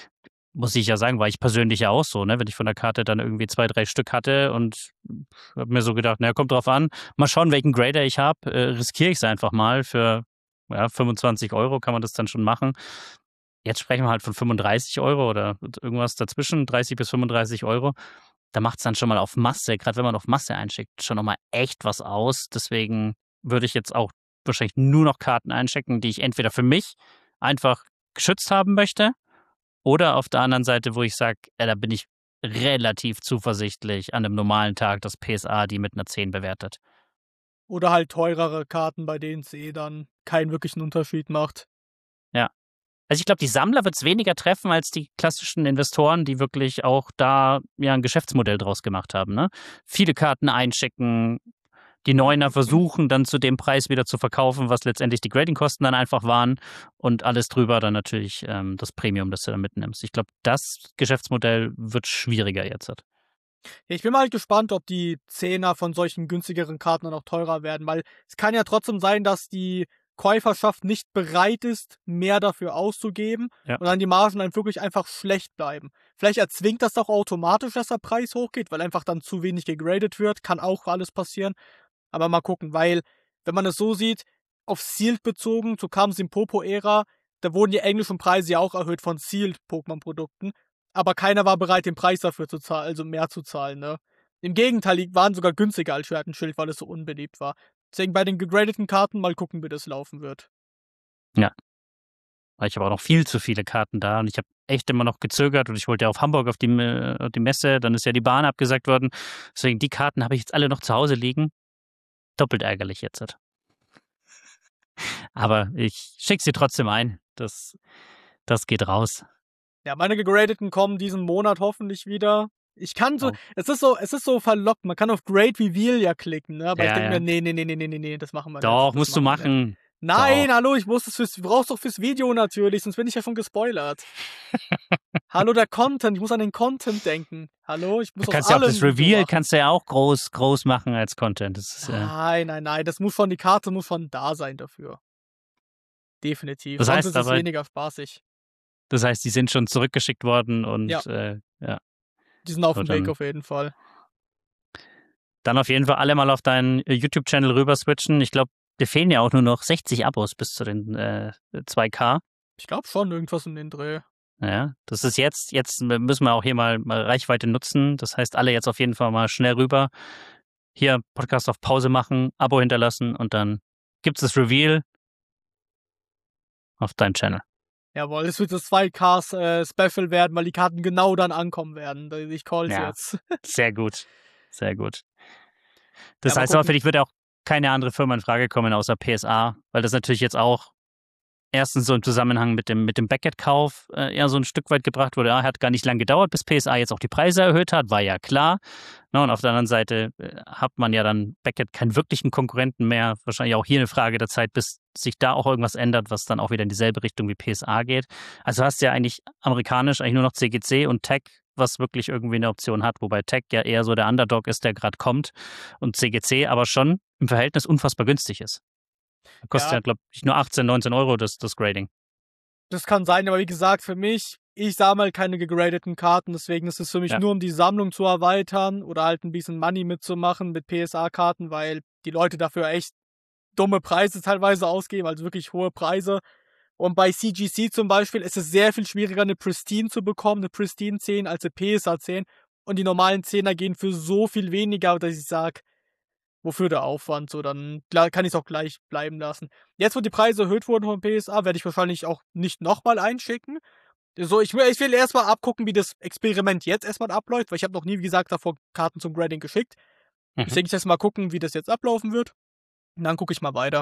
Muss ich ja sagen, war ich persönlich ja auch so, ne, wenn ich von der Karte dann irgendwie zwei, drei Stück hatte und habe mir so gedacht, naja, kommt drauf an, mal schauen, welchen Grader ich habe, äh, riskiere ich es einfach mal für ja, fünfundzwanzig Euro kann man das dann schon machen. Jetzt sprechen wir halt von fünfunddreißig Euro oder irgendwas dazwischen, dreißig bis fünfunddreißig Euro. Da macht es dann schon mal auf Masse, gerade wenn man auf Masse einschickt, schon nochmal echt was aus. Deswegen würde ich jetzt auch wahrscheinlich nur noch Karten einchecken, die ich entweder für mich einfach geschützt haben möchte oder auf der anderen Seite, wo ich sage, ja, da bin ich relativ zuversichtlich an einem normalen Tag, dass P S A die mit einer zehn bewertet. Oder halt teurere Karten, bei denen es eh dann keinen wirklichen Unterschied macht. Ja. Also ich glaube, die Sammler wird es weniger treffen als die klassischen Investoren, die wirklich auch da ja ein Geschäftsmodell draus gemacht haben. Ne? Viele Karten einschicken, die Neuner versuchen dann zu dem Preis wieder zu verkaufen, was letztendlich die Grading-Kosten dann einfach waren und alles drüber dann natürlich ähm, das Premium, das du dann mitnimmst. Ich glaube, das Geschäftsmodell wird schwieriger jetzt. Ja, ich bin mal halt gespannt, ob die Zehner von solchen günstigeren Karten dann auch teurer werden, weil es kann ja trotzdem sein, dass die Käuferschaft nicht bereit ist, mehr dafür auszugeben Ja. und dann die Margen dann wirklich einfach schlecht bleiben. Vielleicht erzwingt das auch automatisch, dass der Preis hochgeht, weil einfach dann zu wenig gegradet wird. Kann auch alles passieren. Aber mal gucken, weil, wenn man es so sieht, auf Sealed bezogen, zur Kamsin-Popo-Ära, da wurden die englischen Preise ja auch erhöht von Sealed-Pokémon-Produkten. Aber keiner war bereit, den Preis dafür zu zahlen, also mehr zu zahlen, ne? Im Gegenteil, die waren sogar günstiger als Schwert und Schild, weil es so unbeliebt war. Deswegen bei den gegradeten Karten mal gucken, wie das laufen wird. Ja. Ich habe auch noch viel zu viele Karten da und ich habe echt immer noch gezögert und ich wollte ja auf Hamburg auf die, auf die Messe, dann ist ja die Bahn abgesagt worden. Deswegen die Karten habe ich jetzt alle noch zu Hause liegen. Doppelt ärgerlich jetzt. Aber ich schicke sie trotzdem ein. Das, das geht raus. Ja, meine gegradeten kommen diesen Monat hoffentlich wieder. Ich kann so, oh. es ist so, es ist so verlockt. Man kann auf Grade Reveal ja klicken, ne? Aber ja, ich denke ja. mir, nee, nee, nee, nee, nee, nee, nee, das machen wir nicht. Doch, das musst du machen. Nicht. Nein, Doch. hallo, ich muss das fürs, brauchst doch fürs Video natürlich, sonst bin ich ja schon gespoilert. Hallo, der Content, ich muss an den Content denken. Hallo, ich muss du kannst ja auch das Reveal kannst du ja auch groß, groß machen als Content. Das ist, nein, nein, nein, das muss schon, die Karte muss schon da sein dafür. Definitiv. Das heißt sonst ist aber, es weniger spaßig. Das heißt, die sind schon zurückgeschickt worden und ja. Äh, ja. Die sind auf dem Weg auf jeden Fall. Dann auf jeden Fall alle mal auf deinen YouTube-Channel rüber switchen. Ich glaube, dir fehlen ja auch nur noch sechzig Abos bis zu den äh, zwei K. Ich glaube schon, irgendwas in den Dreh. Ja, das ist jetzt, jetzt müssen wir auch hier mal, mal Reichweite nutzen. Das heißt, alle jetzt auf jeden Fall mal schnell rüber. Hier Podcast auf Pause machen, Abo hinterlassen und dann gibt es das Reveal auf deinem Channel. Jawohl, es wird das zwei K äh, Special werden, weil die Karten genau dann ankommen werden. Ich call's ja, jetzt. Sehr gut, sehr gut. Das ja, heißt aber, für dich wird auch keine andere Firma in Frage kommen außer P S A, weil das natürlich jetzt auch erstens so im Zusammenhang mit dem, mit dem Beckett-Kauf äh, eher so ein Stück weit gebracht wurde. Ja, hat gar nicht lange gedauert, bis P S A jetzt auch die Preise erhöht hat, war ja klar. Na, und auf der anderen Seite äh, hat man ja dann Beckett keinen wirklichen Konkurrenten mehr. Wahrscheinlich auch hier eine Frage der Zeit, bis sich da auch irgendwas ändert, was dann auch wieder in dieselbe Richtung wie P S A geht. Also hast du ja eigentlich amerikanisch eigentlich nur noch C G C und Tech, was wirklich irgendwie eine Option hat, wobei Tech ja eher so der Underdog ist, der gerade kommt und C G C aber schon im Verhältnis unfassbar günstig ist. Kostet ja, ja glaube ich, nur achtzehn, neunzehn Euro das, das Grading. Das kann sein, aber wie gesagt, für mich, ich sammle keine gegradeten Karten, deswegen ist es für mich ja. nur, um die Sammlung zu erweitern oder halt ein bisschen Money mitzumachen mit P S A-Karten, weil die Leute dafür echt dumme Preise teilweise ausgeben, also wirklich hohe Preise. Und bei C G C zum Beispiel ist es sehr viel schwieriger, eine Pristine zu bekommen, eine Pristine zehn als eine P S A zehn. Und die normalen Zehner gehen für so viel weniger, dass ich sage, wofür der Aufwand? So, dann kann ich es auch gleich bleiben lassen. Jetzt, wo die Preise erhöht wurden von P S A, werde ich wahrscheinlich auch nicht nochmal einschicken. So, ich will, ich will erstmal abgucken, wie das Experiment jetzt erstmal abläuft, weil ich habe noch nie, wie gesagt, davor Karten zum Grading geschickt. Mhm. Deswegen ich erstmal gucken, wie das jetzt ablaufen wird. Und dann gucke ich mal weiter.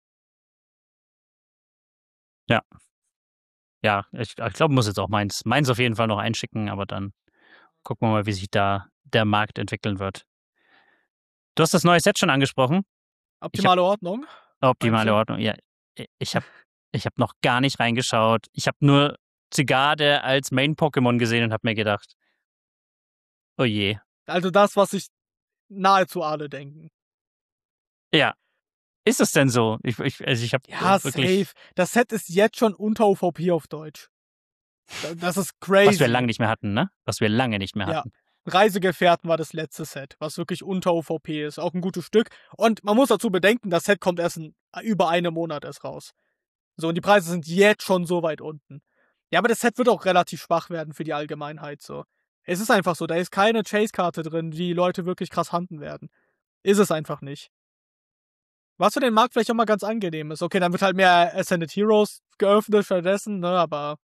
Ja. Ja, ich, ich glaube, muss jetzt auch meins, meins auf jeden Fall noch einschicken, aber dann gucken wir mal, wie sich da der Markt entwickeln wird. Du hast das neue Set schon angesprochen. Optimale hab, Ordnung? Optimale Ordnung, ja. Ich habe ich hab noch gar nicht reingeschaut. Ich habe nur Zygarde als Main-Pokémon gesehen und habe mir gedacht, oh je. Also das, was sich nahezu alle denken. Ja. Ist es denn so? Ich, ich, also ich habe ja, wirklich... safe. Das Set ist jetzt schon unter O V P auf Deutsch. Das ist crazy. Was wir lange nicht mehr hatten, ne? Was wir lange nicht mehr hatten. Ja. Reisegefährten war das letzte Set, was wirklich unter O V P ist. Auch ein gutes Stück. Und man muss dazu bedenken, das Set kommt erst in über einem Monat erst raus. So, und die Preise sind jetzt schon so weit unten. Ja, aber das Set wird auch relativ schwach werden für die Allgemeinheit, so. Es ist einfach so, da ist keine Chase-Karte drin, die Leute wirklich krass handen werden. Ist es einfach nicht. Was für den Markt vielleicht auch mal ganz angenehm ist. Okay, dann wird halt mehr Ascended Heroes geöffnet stattdessen, ne, aber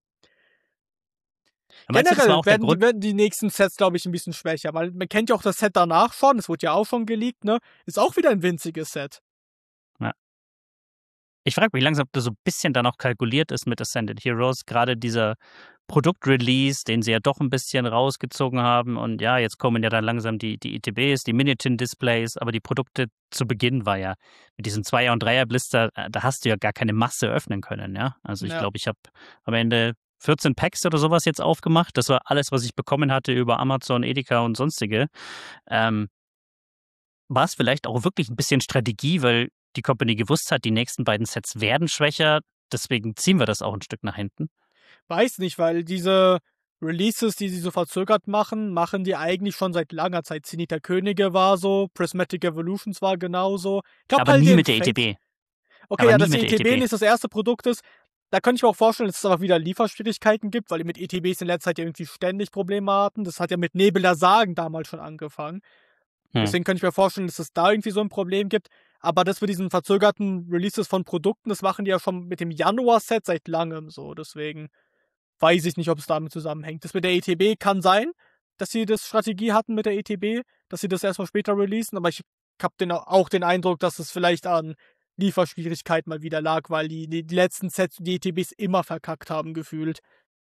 Meinst generell du, werden, die, werden die nächsten Sets, glaube ich, ein bisschen schwächer, weil man kennt ja auch das Set danach schon, es wurde ja auch schon geleakt, ne, ist auch wieder ein winziges Set. Ja. Ich frage mich langsam, ob das so ein bisschen dann auch kalkuliert ist mit Ascended Heroes, gerade dieser Produktrelease, den sie ja doch ein bisschen rausgezogen haben. Und ja, jetzt kommen ja dann langsam die, die E T Bs, die Miniatin-Displays, aber die Produkte zu Beginn war ja mit diesen Zweier- und Dreier-Blister, da hast du ja gar keine Masse öffnen können, ja. Also ich Ja. glaube, ich habe am Ende vierzehn Packs oder sowas jetzt aufgemacht. Das war alles, was ich bekommen hatte über Amazon, Edeka und sonstige. Ähm, war es vielleicht auch wirklich ein bisschen Strategie, weil die Company gewusst hat, die nächsten beiden Sets werden schwächer, deswegen ziehen wir das auch ein Stück nach hinten? Weiß nicht, weil diese Releases, die sie so verzögert machen, machen die eigentlich schon seit langer Zeit. Zenith der Könige war so, Prismatic Evolutions war genauso. Ich glaub, Aber halt nie den mit der Fett- E T B. Okay, Aber ja, nie dass die mit E der T B E T B. nicht das erste Produkt ist, da könnte ich mir auch vorstellen, dass es aber wieder Lieferschwierigkeiten gibt, weil die mit E T Bs in letzter Zeit ja irgendwie ständig Probleme hatten. Das hat ja mit Nebel der Sagen damals schon angefangen. Hm. Deswegen könnte ich mir vorstellen, dass es da irgendwie so ein Problem gibt. Aber das mit diesen verzögerten Releases von Produkten, das machen die ja schon mit dem Januar-Set seit langem so. Deswegen weiß ich nicht, ob es damit zusammenhängt. Das mit der E T B kann sein, dass sie das Strategie hatten mit der E T B, dass sie das erstmal später releasen, aber ich habe den, auch den Eindruck, dass es vielleicht an Lieferschwierigkeiten mal wieder lag, weil die, die, die letzten Sets die E T Bs immer verkackt haben, gefühlt.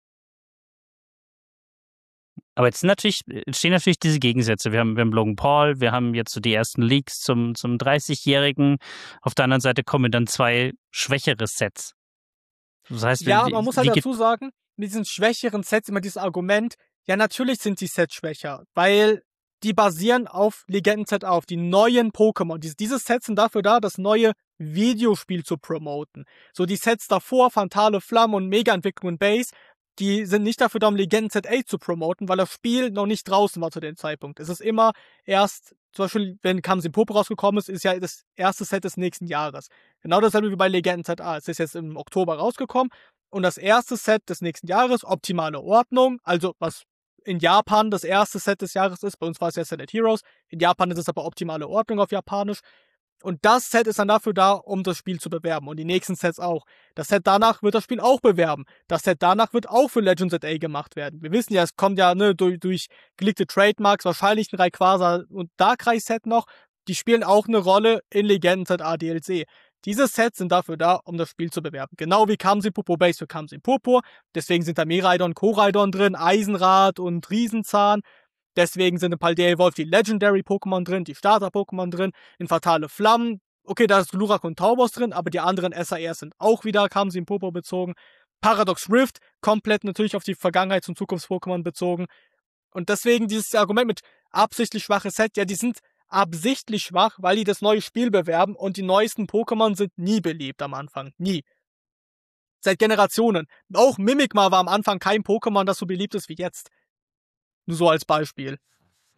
Aber jetzt sind natürlich, stehen natürlich diese Gegensätze. Wir haben, wir haben Logan Paul, wir haben jetzt so die ersten Leaks zum, zum dreißigjährigen. Auf der anderen Seite kommen dann zwei schwächere Sets. Das heißt, Ja, wie, man muss wie halt gibt- dazu sagen, mit diesen schwächeren Sets immer dieses Argument, ja, natürlich sind die Sets schwächer, weil die basieren auf Legenden-Set auf, die neuen Pokémon. Diese, diese Sets sind dafür da, das neue Videospiel zu promoten. So die Sets davor, Fantale Flamme und Mega-Entwicklung und Base, die sind nicht dafür da, um Legenden-Set acht zu promoten, weil das Spiel noch nicht draußen war zu dem Zeitpunkt. Es ist immer erst, zum Beispiel, wenn Kamsin Popo rausgekommen ist, ist ja das erste Set des nächsten Jahres. Genau dasselbe wie bei Legenden-Set A. Es ist jetzt im Oktober rausgekommen und das erste Set des nächsten Jahres, optimale Ordnung, also was in Japan das erste Set des Jahres ist, bei uns war es ja Ascended Heroes, in Japan ist es aber optimale Ordnung auf Japanisch. Und das Set ist dann dafür da, um das Spiel zu bewerben. Und die nächsten Sets auch. Das Set danach wird das Spiel auch bewerben. Das Set danach wird auch für Legends at A gemacht werden. Wir wissen ja, es kommt ja ne, durch, durch geleakte Trademarks, wahrscheinlich ein Rayquaza und Darkrai-Set noch. Die spielen auch eine Rolle in Legends at A D L C. Diese Sets sind dafür da, um das Spiel zu bewerben. Genau wie Kamsin Purpur Base für Kamsin Purpur. Deswegen sind da Miraidon, Koraidon drin, Eisenrad und Riesenzahn. Deswegen sind in Paldea Evolved die Legendary-Pokémon drin, die Starter-Pokémon drin, in Fatale Flammen. Okay, da ist Glurak und Taubos drin, aber die anderen S A Rs sind auch wieder Kamsin Purpur bezogen. Paradox Rift, komplett natürlich auf die Vergangenheits- und Zukunfts-Pokémon bezogen. Und deswegen dieses Argument mit absichtlich schwaches Set, ja, die sind absichtlich schwach, weil die das neue Spiel bewerben und die neuesten Pokémon sind nie beliebt am Anfang. Nie. Seit Generationen. Auch Mimikma war am Anfang kein Pokémon, das so beliebt ist wie jetzt. Nur so als Beispiel.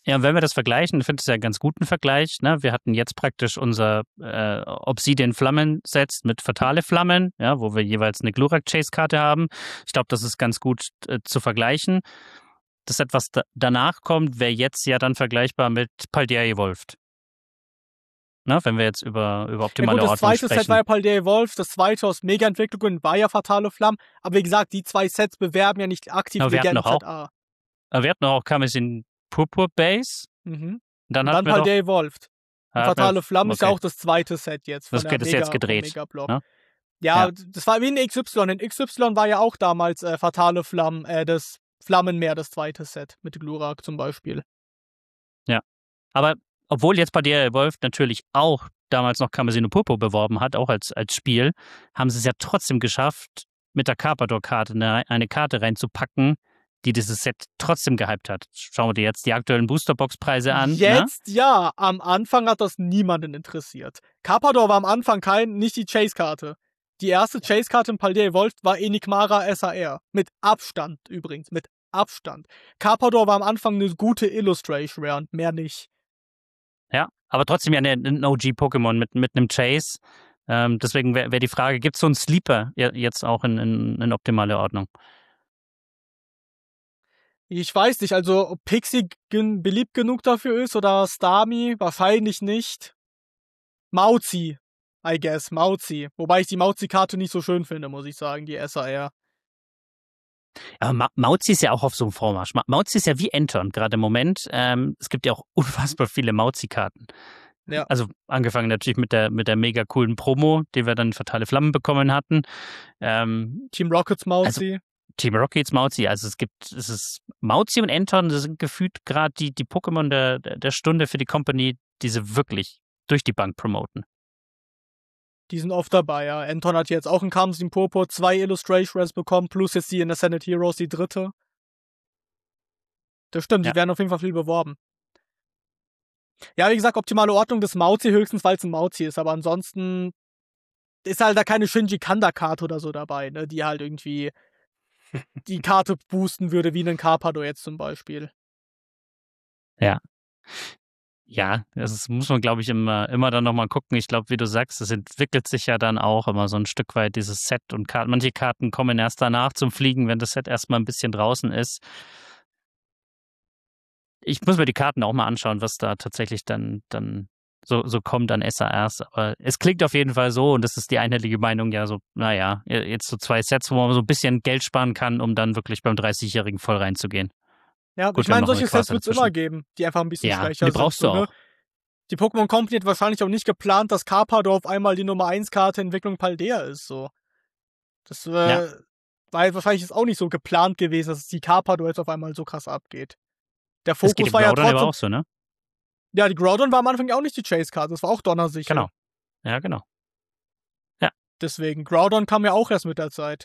Ja, und wenn wir das vergleichen, ich finde es ja einen ganz guten Vergleich. Ne? Wir hatten jetzt praktisch unser äh, Obsidian-Flammen-Set mit Fatale Flammen, ja, wo wir jeweils eine Glurak-Chase-Karte haben. Ich glaube, das ist ganz gut äh, zu vergleichen. Das Set, was da danach kommt, wäre jetzt ja dann vergleichbar mit Paldea Evolved. Ne? Wenn wir jetzt über, über Ja optimale gut, das Ordnung zweite Set war sprechen. ja Paldea Evolved, das zweite aus Mega-Entwicklungen war ja Fatale Flammen, aber wie gesagt, die zwei Sets bewerben ja nicht aktiv Aber wir hatten Legenden doch auch, Z A. aber wir hatten doch auch Kamezin Purpur Base. Mhm. Dann Und hatten dann wir doch, Paldea Evolved. Und hatten wir, Fatale Flammen ist ja okay, auch das zweite Set jetzt von das der geht es jetzt Mega, vom gedreht. Mega-Block. Ne? Ja, Ja. das war wie in X Y. In X Y war ja auch damals äh, Fatale Flammen, äh, das Flammenmeer, das zweite Set mit Glurak zum Beispiel. Ja. Aber obwohl jetzt Paldea Evolved natürlich auch damals noch Kamezino Purpur beworben hat, auch als, als Spiel, haben sie es ja trotzdem geschafft, mit der Carpador-Karte eine, eine Karte reinzupacken, die dieses Set trotzdem gehypt hat. Schauen wir dir jetzt die aktuellen Boosterbox-Preise an. Jetzt ne? Ja, am Anfang hat das niemanden interessiert. Carpador war am Anfang kein, nicht die Chase-Karte. Die erste Chase-Karte in Paldea Evolved war Enigmara S A R. Mit Abstand übrigens, mit Abstand. Carpador war am Anfang eine gute Illustration Rare und mehr nicht. Ja, aber trotzdem ja ein O G-Pokémon mit, mit einem Chase. Ähm, deswegen wäre wär die Frage, gibt es so einen Sleeper jetzt auch in, in, in optimaler Ordnung? Ich weiß nicht, also ob Pixie gen- beliebt genug dafür ist oder Starmie, wahrscheinlich nicht. Mauzi, I guess, Mauzi. Wobei ich die Mauzi-Karte nicht so schön finde, muss ich sagen, die S A R. Aber Ma Mauzi ist ja auch auf so einem Vormarsch. Ma Mauzi ist ja wie Anton gerade im Moment. Ähm, es gibt ja auch unfassbar viele Mauzi-Karten. Ja. Also angefangen natürlich mit der, mit der mega coolen Promo, die wir dann Fatale Flammen bekommen hatten. Ähm, Team Rockets Mauzi. Also Team Rockets Mauzi. Also es gibt, es ist Mauzi und Anton, das sind gefühlt gerade die, die Pokémon der, der Stunde für die Company, die sie wirklich durch die Bank promoten. Die sind oft dabei, ja. Anton hat jetzt auch in Kamezin Purpur zwei Illustrations bekommen, plus jetzt die in der Senate Heroes, die dritte. Das stimmt, Ja. die werden auf jeden Fall viel beworben. Ja, wie gesagt, optimale Ordnung des Mauzi höchstens, weil es ein Mauzi ist, aber ansonsten ist halt da keine Shinji Kanda-Karte oder so dabei, ne, die halt irgendwie die Karte boosten würde, wie einen Carpador jetzt zum Beispiel. Ja. Ja, das muss man, glaube ich, immer, immer dann nochmal gucken. Ich glaube, wie du sagst, es entwickelt sich ja dann auch immer so ein Stück weit dieses Set und Karten. Manche Karten kommen erst danach zum Fliegen, wenn das Set erstmal ein bisschen draußen ist. Ich muss mir die Karten auch mal anschauen, was da tatsächlich dann, dann so, so kommt an S A Rs. Aber es klingt auf jeden Fall so, und das ist die einheitliche Meinung, ja, so, naja, jetzt so zwei Sets, wo man so ein bisschen Geld sparen kann, um dann wirklich beim dreißigjährigen voll reinzugehen. Ja, Gut, ich wir haben meine, noch solche Rayquaza Sets wird es dazwischen. immer geben, die einfach ein bisschen Ja, schwächer die sind. brauchst so, du ne? auch. Die Pokémon Company hat wahrscheinlich auch nicht geplant, dass Carpador auf einmal die Nummer eins Karte Entwicklung Paldea ist. So. Das äh, Ja. war halt wahrscheinlich ist auch nicht so geplant gewesen, dass die Carpador jetzt auf einmal so krass abgeht. Der Das geht Fokus im war ja Groudon aber trotzdem. auch so, ne? Ja, die Groudon war am Anfang ja auch nicht die Chase-Karte, das war auch donnersicher. Genau. Ja, genau. Deswegen, Groudon kam ja auch erst mit der Zeit.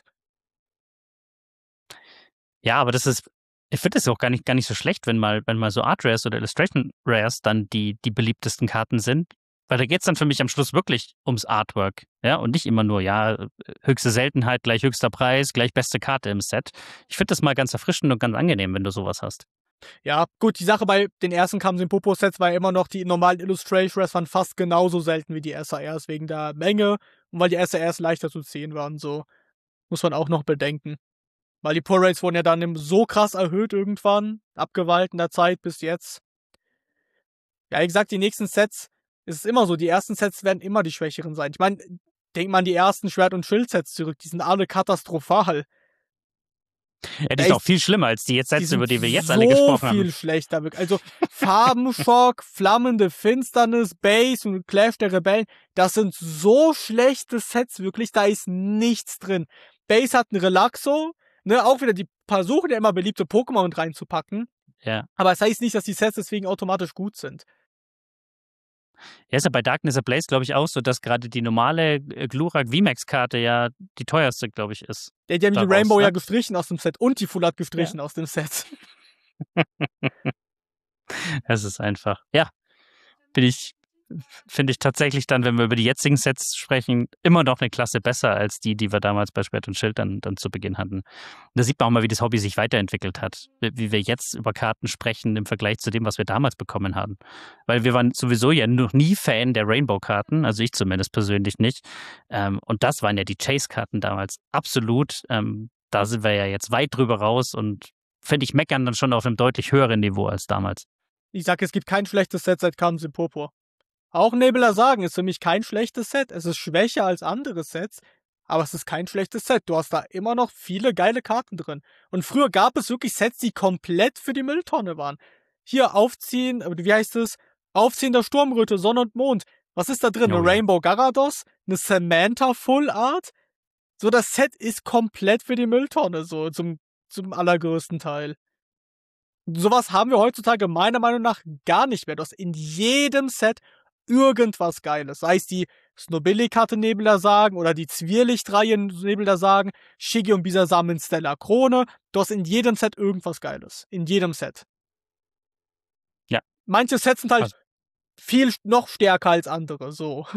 Ja, aber das ist, ich finde es auch gar nicht, gar nicht so schlecht, wenn mal, wenn mal so Art Rares oder Illustration Rares dann die, die beliebtesten Karten sind. Weil da geht es dann für mich am Schluss wirklich ums Artwork. Ja, und nicht immer nur, ja, höchste Seltenheit, gleich höchster Preis, gleich beste Karte im Set. Ich finde das mal ganz erfrischend und ganz angenehm, wenn du sowas hast. Ja, gut, die Sache bei den ersten Kamezin Purpur Sets war ja immer noch, die normalen Illustration Rares waren fast genauso selten wie die S A Rs wegen der Menge und weil die S A Rs leichter zu ziehen waren, so. Muss man auch noch bedenken. Weil die Pull Rates wurden ja dann so krass erhöht irgendwann, abgewalkt in der Zeit bis jetzt. Ja, wie gesagt, die nächsten Sets ist es immer so, die ersten Sets werden immer die schwächeren sein. Ich meine, denk mal an die ersten Schwert- und Schild-Sets zurück, die sind alle katastrophal. Ja, die ist auch viel schlimmer als die jetzt Sets, über die wir jetzt so alle gesprochen viel haben. schlechter. wirklich. Also Farbenschock, flammende Finsternis, Base und Clash der Rebellen, das sind so schlechte Sets, wirklich, da ist nichts drin. Base hat einen Relaxo, ne, auch wieder die versuchen ja immer beliebte Pokémon mit reinzupacken. Ja. Aber es heißt nicht, dass die Sets deswegen automatisch gut sind. Ja, ist ja bei Darkness Ablaze, glaube ich, auch so, dass gerade die normale äh, Glurak V MAX-Karte ja die teuerste, glaube ich, ist. Ja, die haben Daraus, die Rainbow ne? ja gestrichen aus dem Set und die Full Art gestrichen ja. aus dem Set. Es ist einfach, ja, bin ich, finde ich tatsächlich dann, wenn wir über die jetzigen Sets sprechen, immer noch eine Klasse besser als die, die wir damals bei Schwert und Schild dann, dann zu Beginn hatten. Da sieht man auch mal, wie das Hobby sich weiterentwickelt hat, wie wir jetzt über Karten sprechen im Vergleich zu dem, was wir damals bekommen haben. Weil wir waren sowieso ja noch nie Fan der Rainbow-Karten, also ich zumindest persönlich nicht. Ähm, und das waren ja die Chase-Karten damals absolut. Ähm, da sind wir ja jetzt weit drüber raus und finde ich meckern dann schon auf einem deutlich höheren Niveau als damals. Ich sag, es gibt kein schlechtes Set seit Kamsin Purpur. Auch Nebeler Sagen ist für mich kein schlechtes Set. Es ist schwächer als andere Sets, aber es ist kein schlechtes Set. Du hast da immer noch viele geile Karten drin. Und früher gab es wirklich Sets, die komplett für die Mülltonne waren. Hier aufziehen, wie heißt es? Aufziehen der Sturmröte, Sonne und Mond. Was ist da drin? Oh, eine ja. Rainbow Garados? Eine Samantha Full Art? So, das Set ist komplett für die Mülltonne, so zum, zum allergrößten Teil. Sowas haben wir heutzutage meiner Meinung nach gar nicht mehr. Du hast in jedem Set irgendwas Geiles. Sei es die Snobilly-Karte Nebeler Sagen oder die Zwirlicht-Reihe Nebeler Sagen, Shiggy und Bisasam in Stellar Krone. Du hast in jedem Set irgendwas Geiles. In jedem Set. Ja. Manche Sets sind halt Also. viel noch stärker als andere, so.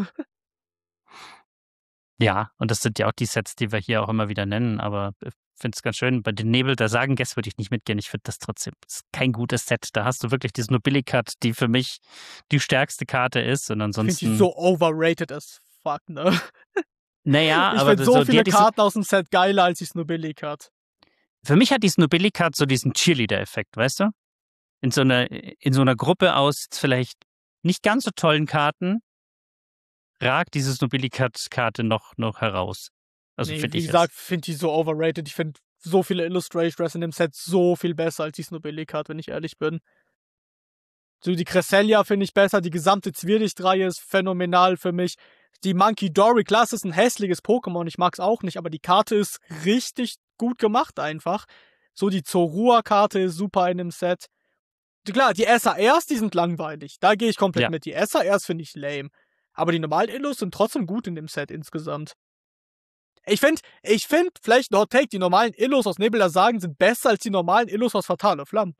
Ja, und das sind ja auch die Sets, die wir hier auch immer wieder nennen, aber ich finde es ganz schön. Bei den Nebel der Sagen-Guests würde ich nicht mitgehen. Ich finde das trotzdem das ist kein gutes Set. Da hast du wirklich diese Nobility-Card, die für mich die stärkste Karte ist. Und ansonsten. Ich finde die so overrated as fuck, ne? Naja, ich aber finde so, so, viele die, Karten aus dem Set geiler als die Snobilly-Card. Für mich hat die Nobility-Card so diesen Cheerleader-Effekt, weißt du? In so einer, in so einer Gruppe aus vielleicht nicht ganz so tollen Karten ragt diese Nobility-Karte noch, noch heraus. Also nee, finde wie ich gesagt, finde die so overrated. Ich finde so viele Illustration in dem Set so viel besser als die Snobilly-Card, wenn ich ehrlich bin. So, die Cresselia finde ich besser, die gesamte Zwirlicht-Reihe ist phänomenal für mich. Die Monkey Dory, klar, es ist ein hässliches Pokémon, ich mag es auch nicht, aber die Karte ist richtig gut gemacht einfach. So, die Zorua-Karte ist super in dem Set. Klar, die S A Rs, die sind langweilig. Da gehe ich komplett Ja. mit. Die S A Rs finde ich lame. Aber die normalen Illus sind trotzdem gut in dem Set insgesamt. Ich finde, ich finde, vielleicht ein Hot Take, die normalen Illus aus Nebel der Sagen sind besser als die normalen Illus aus Fatale Flammen.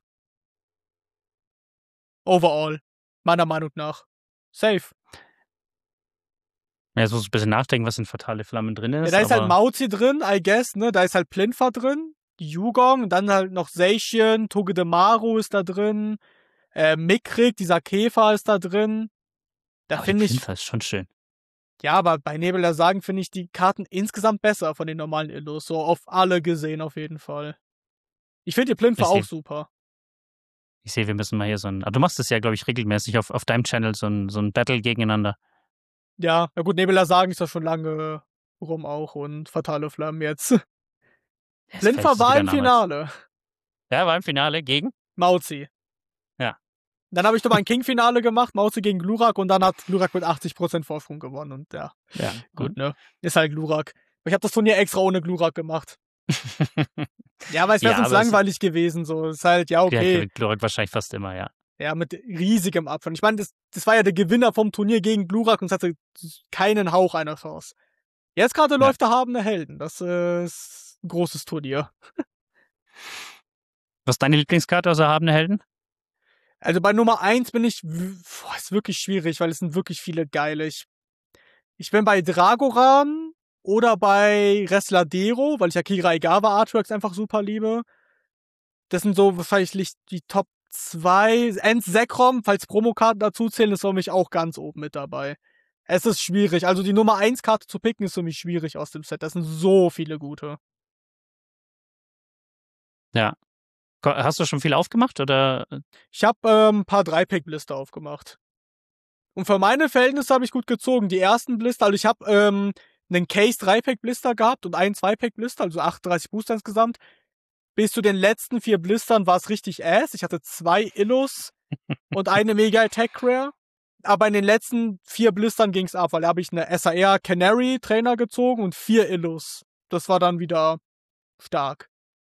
Overall. Meiner Meinung nach. Safe. Ja, jetzt muss ich ein bisschen nachdenken, was in Fatale Flammen drin ist. Ja, da ist aber halt Mauzi drin, I guess, ne? Da ist halt Plinfa drin, Yugong, dann halt noch Seishin, Togedemaru ist da drin, äh, Mikrik, dieser Käfer ist da drin. Da aber finde die ich. Plinfa ist schon schön. Ja, aber bei Nebel der Sagen finde ich die Karten insgesamt besser von den normalen Illus. So auf alle gesehen auf jeden Fall. Ich finde die Plinfa Ich auch seh- super. Ich sehe, wir müssen mal hier so ein. Ah, du machst es ja, glaube ich, regelmäßig auf, auf deinem Channel, so ein, so ein Battle gegeneinander. Ja, na gut, Nebel der Sagen ist ja schon lange rum auch und Fatale Flammen jetzt. Jetzt Plinfa fällt es war wieder im Name. Finale. Ja, war im Finale gegen. Mauzi. Ja. Dann habe ich doch mal ein King-Finale gemacht, Mauzi gegen Glurak und dann hat Glurak mit achtzig Prozent Vorsprung gewonnen und ja, Ja, gut, ne? Ist halt Glurak. Ich habe das Turnier extra ohne Glurak gemacht. Ja, weil es wäre Ja, sonst aber es- langweilig gewesen, so. Ist halt, ja, okay. Ja, Glurak wahrscheinlich fast immer, ja. Ja, mit riesigem Abstand. Ich meine, das, das war ja der Gewinner vom Turnier gegen Glurak und es hatte keinen Hauch einer Chance. Jetzt gerade Ja. läuft der Habene Helden. Das äh, ist ein großes Turnier. Was ist deine Lieblingskarte aus Erhabene Helden? Also bei Nummer eins bin ich, w- boah, ist wirklich schwierig, weil es sind wirklich viele geile. Ich, ich bin bei Dragoran oder bei Resladero, weil ich Akira Egawa Artworks einfach super liebe. Das sind so wahrscheinlich die Top zwei. Ens Zekrom, falls Promokarten dazu zählen, ist für mich auch ganz oben mit dabei. Es ist schwierig. Also die Nummer eins Karte zu picken ist für mich schwierig aus dem Set. Das sind so viele gute. Ja. Ko- Hast du schon viel aufgemacht oder? Ich habe ähm, ein paar drei-Pack-Blister aufgemacht. Und für meine Verhältnisse habe ich gut gezogen. Die ersten Blister, also ich habe ähm, einen Case drei-Pack-Blister gehabt und einen zwei-Pack-Blister, also achtunddreißig Booster insgesamt. Bis zu den letzten vier Blistern war es richtig ass. Ich hatte zwei Illus und eine Mega Attack Rare. Aber in den letzten vier Blistern ging es ab, weil da habe ich eine S A R Canary Trainer gezogen und vier Illus. Das war dann wieder stark.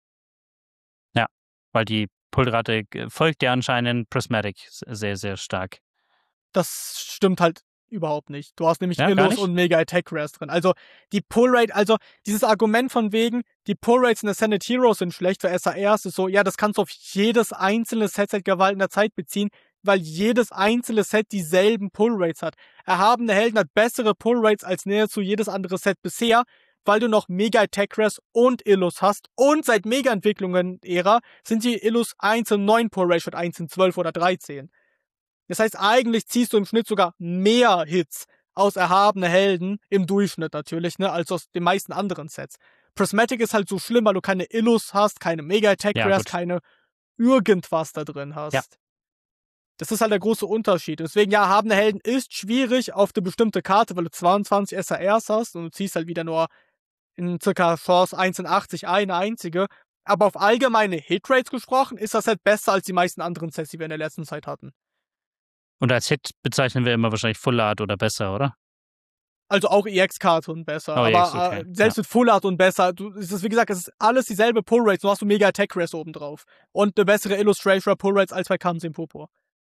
Weil die Pultrate äh, folgt ja anscheinend Prismatic sehr, sehr stark. Das stimmt halt überhaupt nicht. Du hast nämlich Ja, gar Illus nicht? und Mega Attack Rares drin. Also die Pullrate, also dieses Argument von wegen, die Pullrates in der Senate Heroes sind schlecht für S A Rs, ist so, ja, das kannst du auf jedes einzelne Set seit Gewalt in der Zeit beziehen. weil jedes einzelne Set dieselben Pull-Rates hat. Erhabene Helden hat bessere Pull-Rates als nahezu jedes andere Set bisher, weil du noch Mega-Attack-Rares und Illus hast. Und seit Mega-Entwicklungen-Ära sind die Illus eins in neun Pull-Rate statt eins in zwölf oder dreizehn. Das heißt, eigentlich ziehst du im Schnitt sogar mehr Hits aus erhabene Helden, im Durchschnitt natürlich, ne, als aus den meisten anderen Sets. Prismatic ist halt so schlimm, weil du keine Illus hast, keine Mega-Attack-Rares, Ja, keine irgendwas da drin hast. Ja. Das ist halt der große Unterschied. Deswegen, ja, erhabene Helden ist schwierig auf eine bestimmte Karte, weil du zweiundzwanzig S A Rs hast und du ziehst halt wieder nur in circa Chance eins in achtzig eine einzige. Aber auf allgemeine Hitrates gesprochen, ist das Set besser als die meisten anderen Sets, die wir in der letzten Zeit hatten. Und als Hit bezeichnen wir immer wahrscheinlich Full Art oder besser, oder? Also auch E X-Karten besser. Oh, aber E X, okay. äh, selbst Ja. mit Full Art und besser, du, es ist, wie gesagt, es ist alles dieselbe Pull-Rates, nur hast du mega Attack-Rares oben drauf. Und eine bessere Illustrator Pull-Rates als bei Kamsin Purpur.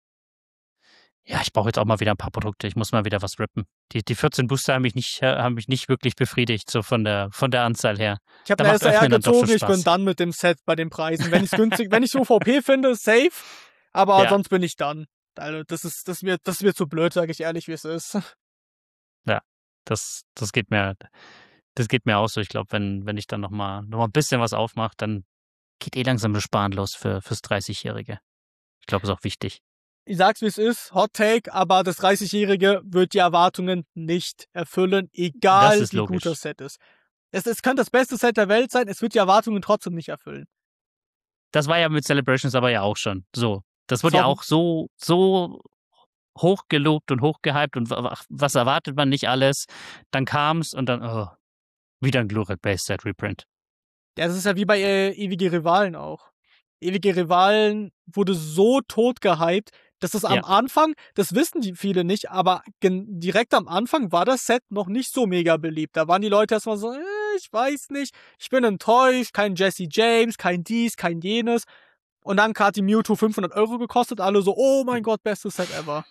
Ja, ich brauche jetzt auch mal wieder ein paar Produkte. Ich muss mal wieder was rippen. Die, die vierzehn Booster haben mich nicht, äh, haben mich nicht wirklich befriedigt, so von der, von der Anzahl her. Ich habe Da eine macht S R Öffnen dann doch gezogen, schon ich bin Spaß. dann mit dem Set bei den Preisen. Wenn ich günstig, wenn ich O V P finde, safe. Aber Ja. sonst bin ich dann. Also das ist, das wird, das wird zu blöd, sage ich ehrlich, wie es ist. Das, das geht mir, das geht mir auch so. Ich glaube, wenn, wenn ich dann noch mal, noch mal ein bisschen was aufmache, dann geht eh langsam das Sparen los für, fürs dreißigjährige. Ich glaube, ist auch wichtig. Ich sag's wie es ist, Hot Take, aber das dreißigjährige wird die Erwartungen nicht erfüllen, egal Das ist wie logisch. gut das Set ist. Es, es kann das beste Set der Welt sein, es wird die Erwartungen trotzdem nicht erfüllen. Das war ja mit Celebrations aber ja auch schon so. Das wurde ja Sorry. auch so, so hochgelobt und hochgehypt und wa- was erwartet man nicht alles. Dann kam's und dann, oh, wieder ein Glurak-Base-Set Reprint. Ja, das ist ja wie bei äh, Ewige Rivalen auch. Ewige Rivalen wurde so tot gehypt, dass es am Ja. Anfang, das wissen die viele nicht, aber gen- direkt am Anfang war das Set noch nicht so mega beliebt. Da waren die Leute erstmal so, äh, ich weiß nicht, ich bin enttäuscht, kein Jesse James, kein dies, kein jenes. Und dann hat die Mewtwo fünfhundert Euro gekostet, alle so, oh mein Gott, bestes Set ever.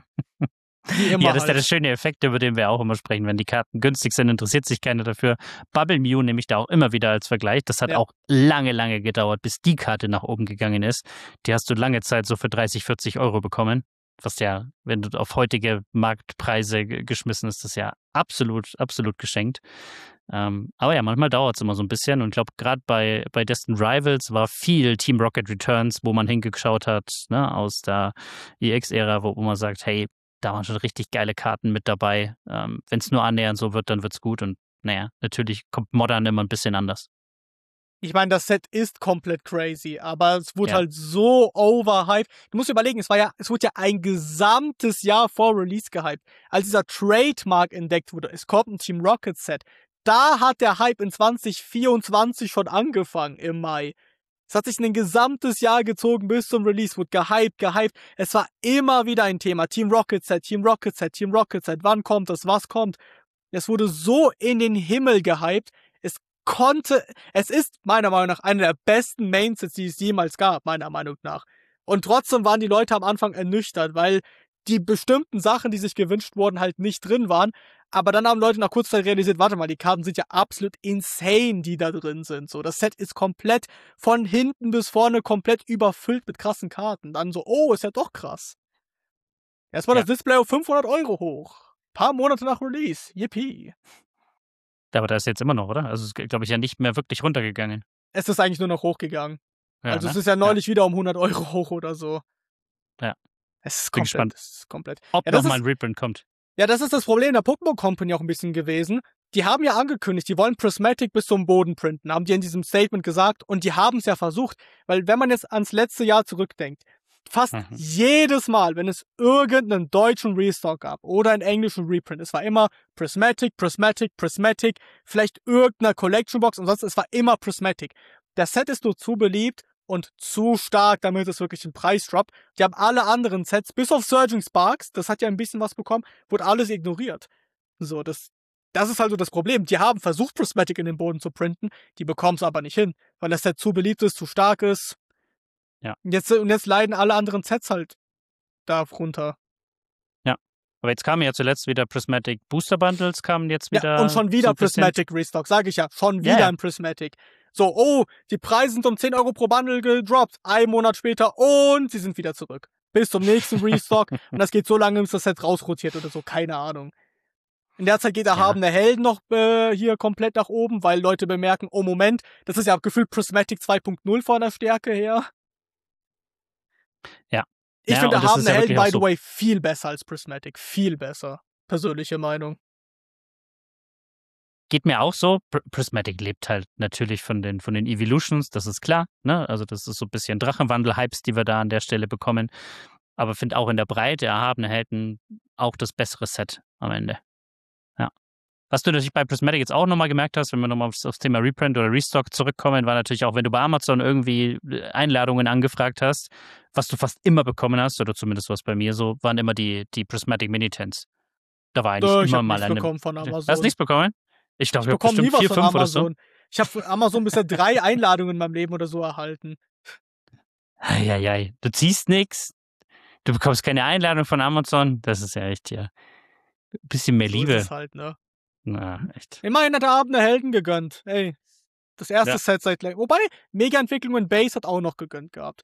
Wie immer Ja, das ist ja halt. der schöne Effekt, über den wir auch immer sprechen. Wenn die Karten günstig sind, interessiert sich keiner dafür. Bubble Mew nehme ich da auch immer wieder als Vergleich. Das hat Ja. auch lange, lange gedauert, bis die Karte nach oben gegangen ist. Die hast du lange Zeit so für dreißig, vierzig Euro bekommen. Was ja, wenn du auf heutige Marktpreise ge- geschmissen ist, das ja absolut, absolut geschenkt. Ähm, aber ja, manchmal dauert es immer so ein bisschen. Und ich glaube, gerade bei, bei Destined Rivals war viel Team Rocket Returns, wo man hingeschaut hat, ne, aus der E X-Ära, wo, wo man sagt, hey, da waren schon richtig geile Karten mit dabei. Ähm, wenn es nur annähernd so wird, dann wird's gut. Und naja, natürlich kommt Modern immer ein bisschen anders. Ich meine, das Set ist komplett crazy, aber es wurde Ja. halt so overhyped. Du musst dir überlegen, es war ja, es wurde ja ein gesamtes Jahr vor Release gehypt. Als dieser Trademark entdeckt wurde, es kommt ein Team Rocket Set. Da hat der Hype in zwanzig vierundzwanzig schon angefangen, im Mai. Es hat sich ein gesamtes Jahr gezogen bis zum Release, wurde gehypt, gehypt. Es war immer wieder ein Thema. Team Rocket Set, Team Rocket Set, Team Rocket Set. Wann kommt es? Was kommt? Es wurde so in den Himmel gehypt. Es konnte, es ist meiner Meinung nach einer der besten Mainsets, die es jemals gab, meiner Meinung nach. Und trotzdem waren die Leute am Anfang ernüchtert, weil die bestimmten Sachen, die sich gewünscht wurden, halt nicht drin waren. Aber dann haben Leute nach kurzer Zeit realisiert, warte mal, die Karten sind ja absolut insane, die da drin sind. So, das Set ist komplett von hinten bis vorne komplett überfüllt mit krassen Karten. Dann so, oh, ist ja doch krass. Erst war Ja. das Display auf fünfhundert Euro hoch. Paar Monate nach Release. Yippie. Aber da ist jetzt immer noch, oder? Also es ist, glaube ich, ja nicht mehr wirklich runtergegangen. Es ist eigentlich nur noch hochgegangen. Ja, also ne? es ist ja neulich wieder um hundert Euro hoch oder so. Ja. Es ist Bin komplett, gespannt. es ist komplett. Ob Ja, noch das mal ist- ein Reprint kommt. Ja, das ist das Problem der Pokémon Company auch ein bisschen gewesen. Die haben ja angekündigt, die wollen Prismatic bis zum Boden printen, haben die in diesem Statement gesagt. Und die haben es ja versucht. Weil wenn man jetzt ans letzte Jahr zurückdenkt, fast Mhm. jedes Mal, wenn es irgendeinen deutschen Restock gab oder einen englischen Reprint, es war immer Prismatic, Prismatic, Prismatic, vielleicht irgendeine Collection Box, ansonsten es war immer Prismatic. Das Set ist nur zu beliebt und zu stark, damit es wirklich einen Preis droppt. Die haben alle anderen Sets, bis auf Surging Sparks, das hat ja ein bisschen was bekommen, wurde alles ignoriert. So, das, das ist also das Problem. Die haben versucht, Prismatic in den Boden zu printen, die bekommen es aber nicht hin, weil das Set zu beliebt ist, zu stark ist. Ja. Und jetzt, und jetzt leiden alle anderen Sets halt darunter. Aber jetzt kamen ja zuletzt wieder Prismatic Booster Bundles, kamen jetzt wieder. Ja, und schon wieder so ein bisschen- Prismatic Restock, sage ich ja. Schon wieder Ja, ja. ein Prismatic. So, oh, die Preise sind um zehn Euro pro Bundle gedroppt. Ein Monat später und sie sind wieder zurück. bis zum nächsten Restock und das geht so lange, bis das Set rausrotiert oder so, keine Ahnung. In der Zeit geht erhabene ja. Helden noch äh, hier komplett nach oben, weil Leute bemerken, oh Moment, das ist ja gefühlt Prismatic zwei Punkt null von der Stärke her. Ja. Ich ja, finde erhabene ja Helden, by the so way, viel besser als Prismatic. Viel besser. Persönliche Meinung. Geht mir auch so. Pr- Prismatic lebt halt natürlich von den, von den Evolutions, das ist klar. Ne? Also das ist so ein bisschen Drachenwandel-Hypes, die wir da an der Stelle bekommen. Aber finde auch in der Breite erhabene Helden auch das bessere Set am Ende. Ja. Was du natürlich bei Prismatic jetzt auch nochmal gemerkt hast, wenn wir nochmal aufs, aufs Thema Reprint oder Restock zurückkommen, war natürlich auch, wenn du bei Amazon irgendwie Einladungen angefragt hast, was du fast immer bekommen hast, oder zumindest was bei mir so, waren immer die, die Prismatic Minitents. Da war eigentlich Äh, immer ich hab mal nichts eine. bekommen von Amazon. Hast du nichts bekommen? Ich glaube, ich ich habe bekomme bestimmt nie was vier, von fünf oder Amazon. so. Ich habe von Amazon bisher drei Einladungen in meinem Leben oder so erhalten. Eieiei, du ziehst nichts, du bekommst keine Einladung von Amazon, das ist ja echt ja ein bisschen mehr So Liebe. ist es halt, ne? Na, echt. Immerhin hat der Abend eine Helden gegönnt. Ey, das erste Ja. Set seit langem. Wobei, Mega-Entwicklung in Base hat auch noch gegönnt gehabt.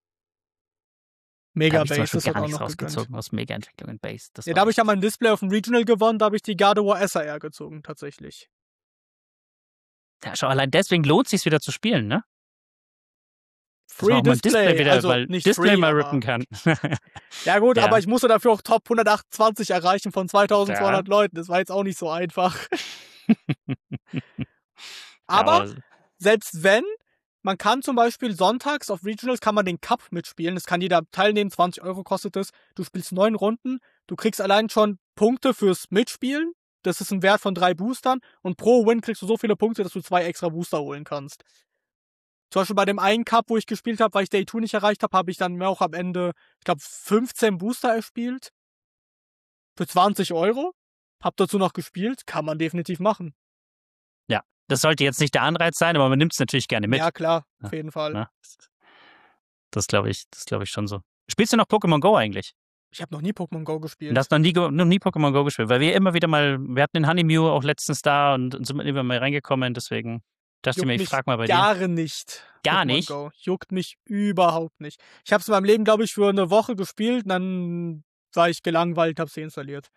Da Mega habe ich zum Base Beispiel ist halt gar auch nichts noch gegönnt. rausgezogen aus Mega-Entwicklung in Base. Das Ja, war da habe ich ja echt- mein Display auf dem Regional gewonnen, da habe ich die Gardevoir S R R gezogen, tatsächlich. Ja, schau, allein deswegen lohnt es sich wieder zu spielen, ne? Dass man Free auch mal ein Display, Display wieder, also weil nicht Display free, mal aber- rippen kann. Ja gut, Ja. aber ich musste dafür auch Top hundertachtundzwanzig erreichen von zweitausendzweihundert Ja. Leuten. Das war jetzt auch nicht so einfach. Ja, Aber selbst wenn, man kann zum Beispiel sonntags auf Regionals kann man den Cup mitspielen. Es kann jeder teilnehmen, zwanzig Euro kostet es. Du spielst neun Runden, du kriegst allein schon Punkte fürs Mitspielen. Das ist ein Wert von drei Boostern und pro Win kriegst du so viele Punkte, dass du zwei extra Booster holen kannst. Zum Beispiel bei dem einen Cup, wo ich gespielt habe, weil ich Day zwei nicht erreicht habe, habe ich dann mir auch am Ende, ich glaube, fünfzehn Booster erspielt. Für zwanzig Euro. Hab dazu noch gespielt. Kann man definitiv machen. das sollte jetzt nicht der Anreiz sein, aber man nimmt es natürlich gerne mit. Ja, klar. Ja. Auf jeden Fall. Ne? Das glaube ich, das glaube ich schon so. Spielst du noch Pokémon Go eigentlich? Ich habe noch nie Pokémon Go gespielt. Du hast noch nie, ge- noch nie Pokémon Go gespielt, weil wir immer wieder mal, wir hatten den Honeymew auch letztens da und, und sind immer mal reingekommen, deswegen dachte ich mir, ich mich frag mal bei dir. gar nicht. Gar Pokémon nicht? Go. Juckt mich überhaupt nicht. Ich habe es in meinem Leben, glaube ich, für eine Woche gespielt und dann war ich gelangweilt, habe sie installiert.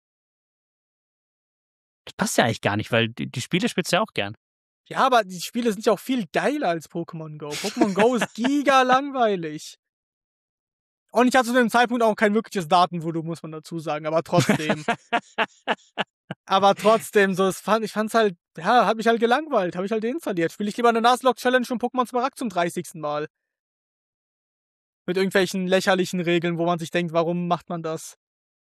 Das passt ja eigentlich gar nicht, weil die, die Spiele spielst du ja auch gern. Ja, aber die Spiele sind ja auch viel geiler als Pokémon Go. Pokémon Go ist giga langweilig. Und ich hatte zu dem Zeitpunkt auch kein wirkliches Datenvolumen, muss man dazu sagen, aber trotzdem. aber trotzdem, so, es fand, ich fand's halt, ja, hat mich halt gelangweilt, habe ich halt deinstalliert. Spiele ich lieber eine Nuzlocke-Challenge und Pokémon Smaragd zum dreißigsten Mal. Mit irgendwelchen lächerlichen Regeln, wo man sich denkt, warum macht man das?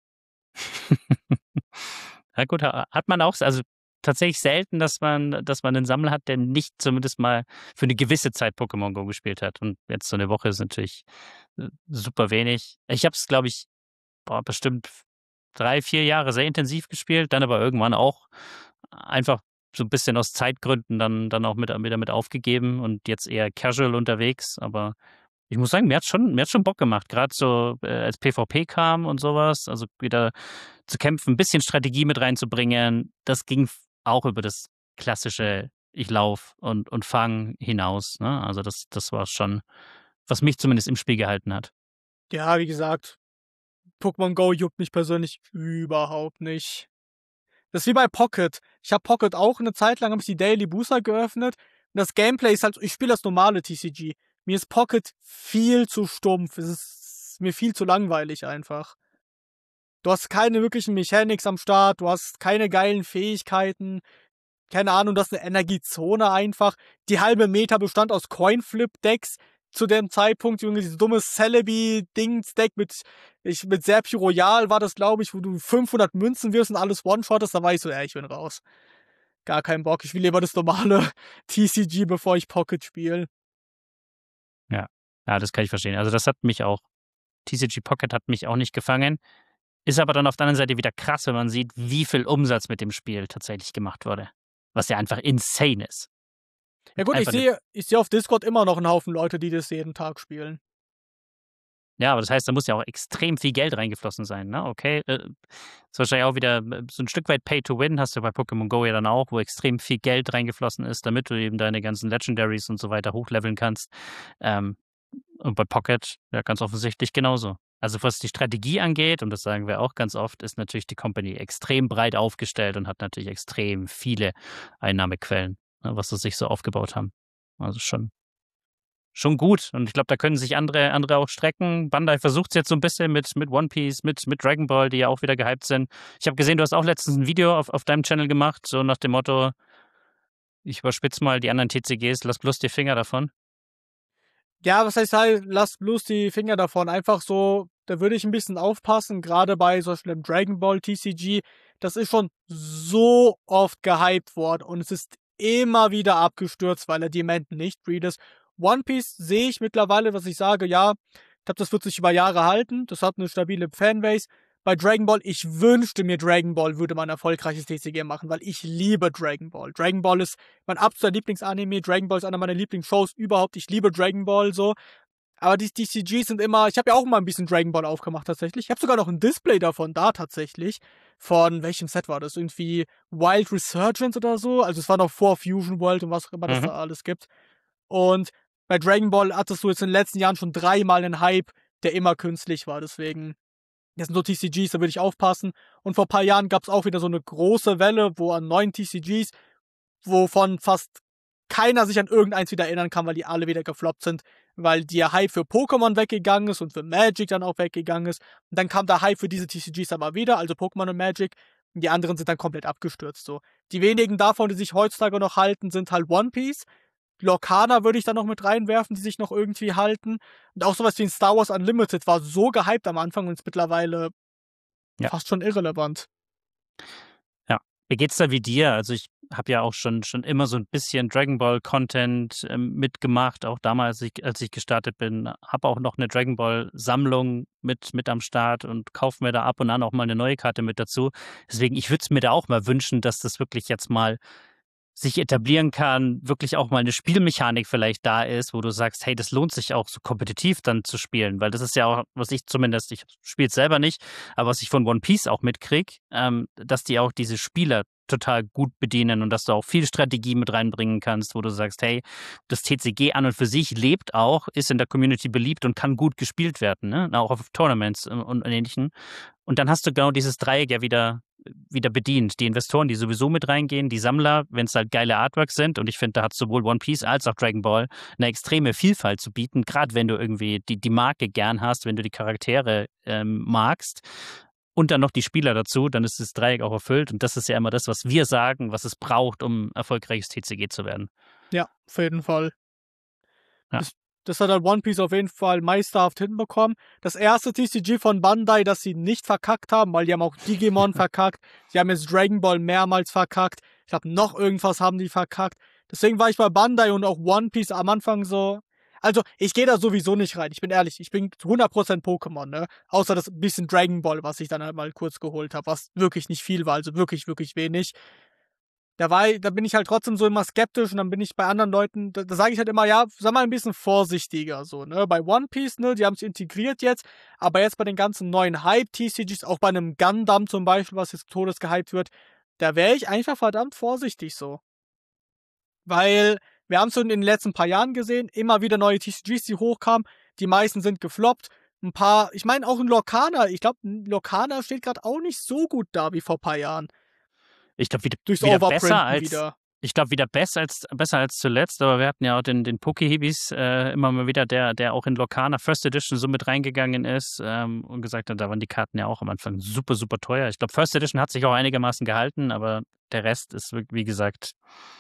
Ja gut, ha- hat man auch, also tatsächlich selten, dass man, dass man einen Sammler hat, der nicht zumindest mal für eine gewisse Zeit Pokémon Go gespielt hat. Und jetzt so eine Woche ist natürlich äh, super wenig. Ich habe es, glaube ich, boah, bestimmt drei, vier Jahre sehr intensiv gespielt, dann aber irgendwann auch einfach so ein bisschen aus Zeitgründen dann, dann auch mit, wieder mit aufgegeben und jetzt eher casual unterwegs. Aber ich muss sagen, mir hat schon, mir hat schon Bock gemacht, gerade so äh, als PvP kam und sowas, also wieder zu kämpfen, ein bisschen Strategie mit reinzubringen. Das ging f- auch über das klassische Ich lauf und, und fang hinaus. Ne? Also das, das war schon, was mich zumindest im Spiel gehalten hat. Ja, wie gesagt, Pokémon Go juckt mich persönlich überhaupt nicht. Das ist wie bei Pocket. Ich habe Pocket auch eine Zeit lang, habe ich die Daily Booster geöffnet. Und das Gameplay ist halt, ich spiele das normale T C G. Mir ist Pocket viel zu stumpf. Es ist mir viel zu langweilig einfach. Du hast keine wirklichen Mechanics am Start, du hast keine geilen Fähigkeiten. Keine Ahnung, du hast eine Energiezone einfach. Die halbe Meta bestand aus Coinflip-Decks. Zu dem Zeitpunkt, Junge, dieses dumme Celebi-Dings-Deck mit, ich, mit Serpy Royal war das, glaube ich, wo du fünfhundert Münzen wirst und alles One-Shottest. Da war ich so, ja, ich bin raus. Gar keinen Bock. Ich will lieber das normale T C G, bevor ich Pocket spiele. Ja, das kann ich verstehen. Also das hat mich auch, T C G Pocket hat mich auch nicht gefangen. Ist aber dann auf der anderen Seite wieder krass, wenn man sieht, wie viel Umsatz mit dem Spiel tatsächlich gemacht wurde. Was ja einfach insane ist. Ja gut, ich Einfach sehe ich sehe auf Discord immer noch einen Haufen Leute, die das jeden Tag spielen. Ja, aber das heißt, da muss ja auch extrem viel Geld reingeflossen sein, ne? Okay, äh, ist wahrscheinlich auch wieder äh, so ein Stück weit Pay to Win, hast du bei Pokémon Go ja dann auch, wo extrem viel Geld reingeflossen ist, damit du eben deine ganzen Legendaries und so weiter hochleveln kannst. Ähm, und bei Pocket ja ganz offensichtlich genauso. Also was die Strategie angeht, und das sagen wir auch ganz oft, ist natürlich die Company extrem breit aufgestellt und hat natürlich extrem viele Einnahmequellen, ne, was sie sich so aufgebaut haben. Also schon, schon gut. Und ich glaube, da können sich andere, andere auch strecken. Bandai versucht es jetzt so ein bisschen mit, mit One Piece, mit, mit Dragon Ball, die ja auch wieder gehypt sind. Ich habe gesehen, du hast auch letztens ein Video auf, auf deinem Channel gemacht, so nach dem Motto, ich überspitze mal die anderen T C Gs, lass bloß die Finger davon. Ja, was heißt halt, lasst bloß die Finger davon. Einfach so, da würde ich ein bisschen aufpassen, gerade bei so einem Dragon Ball T C G. Das ist schon so oft gehypt worden und es ist immer wieder abgestürzt, weil er die Menten nicht breedet. One Piece sehe ich mittlerweile, was ich sage, ja, ich glaube, das wird sich über Jahre halten. Das hat eine stabile Fanbase. Bei Dragon Ball, ich wünschte mir, Dragon Ball würde mal ein erfolgreiches T C G machen, weil ich liebe Dragon Ball. Dragon Ball ist mein absoluter Lieblingsanime. Dragon Ball ist einer meiner Lieblingsshows überhaupt. Ich liebe Dragon Ball so. Aber die T C Gs sind immer, ich habe ja auch mal ein bisschen Dragon Ball aufgemacht tatsächlich. Ich habe sogar noch ein Display davon da tatsächlich. Von welchem Set war das? Irgendwie Wild Resurgence oder so. Also es war noch vor Fusion World und was auch immer das Mhm. da alles gibt. Und bei Dragon Ball hattest du jetzt in den letzten Jahren schon dreimal einen Hype, der immer künstlich war. Deswegen, das sind so T C Gs, da würde ich aufpassen. Und vor ein paar Jahren gab es auch wieder so eine große Welle, wo an neuen T C Gs, wovon fast keiner sich an irgendeins wieder erinnern kann, weil die alle wieder gefloppt sind, weil der Hype für Pokémon weggegangen ist und für Magic dann auch weggegangen ist. Und dann kam der Hype für diese T C Gs aber wieder, also Pokémon und Magic. Und die anderen sind dann komplett abgestürzt. So. Die wenigen davon, die sich heutzutage noch halten, sind halt One Piece. Lorcaner würde ich da noch mit reinwerfen, die sich noch irgendwie halten. Und auch sowas wie ein Star Wars Unlimited war so gehypt am Anfang und ist mittlerweile Ja. fast schon irrelevant. Ja. Wie geht's da wie dir? Also ich habe ja auch schon, schon immer so ein bisschen Dragon Ball Content ähm, mitgemacht, auch damals, als ich, als ich gestartet bin. Habe auch noch eine Dragon Ball Sammlung mit, mit am Start und kaufe mir da ab und an auch mal eine neue Karte mit dazu. Deswegen, ich würde es mir da auch mal wünschen, dass das wirklich jetzt mal sich etablieren kann, wirklich auch mal eine Spielmechanik vielleicht da ist, wo du sagst, hey, das lohnt sich auch so kompetitiv dann zu spielen, weil das ist ja auch, was ich zumindest, ich spiele es selber nicht, aber was ich von One Piece auch mitkriege, ähm, dass die auch diese Spieler total gut bedienen und dass du auch viel Strategie mit reinbringen kannst, wo du sagst, hey, das T C G an und für sich lebt auch, ist in der Community beliebt und kann gut gespielt werden, ne? Auch auf Tournaments und, und ähnlichen. Und dann hast du genau dieses Dreieck ja wieder wieder bedient. Die Investoren, die sowieso mit reingehen, die Sammler, wenn es halt geile Artworks sind. Und ich finde, da hat sowohl One Piece als auch Dragon Ball eine extreme Vielfalt zu bieten, gerade wenn du irgendwie die, die Marke gern hast, wenn du die Charaktere ähm, magst. Und dann noch die Spieler dazu, dann ist das Dreieck auch erfüllt. Und das ist ja immer das, was wir sagen, was es braucht, um erfolgreiches T C G zu werden. Ja, auf jeden Fall. Ja. Das, das hat halt One Piece auf jeden Fall meisterhaft hinbekommen. Das erste T C G von Bandai, das sie nicht verkackt haben, weil die haben auch Digimon verkackt. Sie haben jetzt Dragon Ball mehrmals verkackt. Ich glaube, noch irgendwas haben die verkackt. Deswegen war ich bei Bandai und auch One Piece am Anfang so. Also, ich gehe da sowieso nicht rein. Ich bin ehrlich, ich bin hundert Prozent Pokémon, ne? Außer das bisschen Dragon Ball, was ich dann halt mal kurz geholt habe, was wirklich nicht viel war, also wirklich, wirklich wenig. Da, war, da bin ich halt trotzdem so immer skeptisch und dann bin ich bei anderen Leuten, da, da sage ich halt immer, ja, sag mal ein bisschen vorsichtiger, so, ne? Bei One Piece, ne, die haben es integriert jetzt, aber jetzt bei den ganzen neuen Hype-T C Gs, auch bei einem Gundam zum Beispiel, was jetzt todes gehypt wird, da wäre ich einfach verdammt vorsichtig so. Weil wir haben es so in den letzten paar Jahren gesehen, immer wieder neue T C Gs, die hochkamen, die meisten sind gefloppt. Ein paar, ich meine auch ein Lorcaner, ich glaube, ein Lorcaner steht gerade auch nicht so gut da wie vor ein paar Jahren. Ich glaube, wieder, Durchs wieder besser Overprinten als. wieder. Ich glaube, wieder besser als, besser als zuletzt, aber wir hatten ja auch den, den Pokehibis äh, immer mal wieder, der, der auch in Lorcaner First Edition so mit reingegangen ist ähm, und gesagt hat, da waren die Karten ja auch am Anfang super, super teuer. Ich glaube, First Edition hat sich auch einigermaßen gehalten, aber der Rest ist, wie gesagt,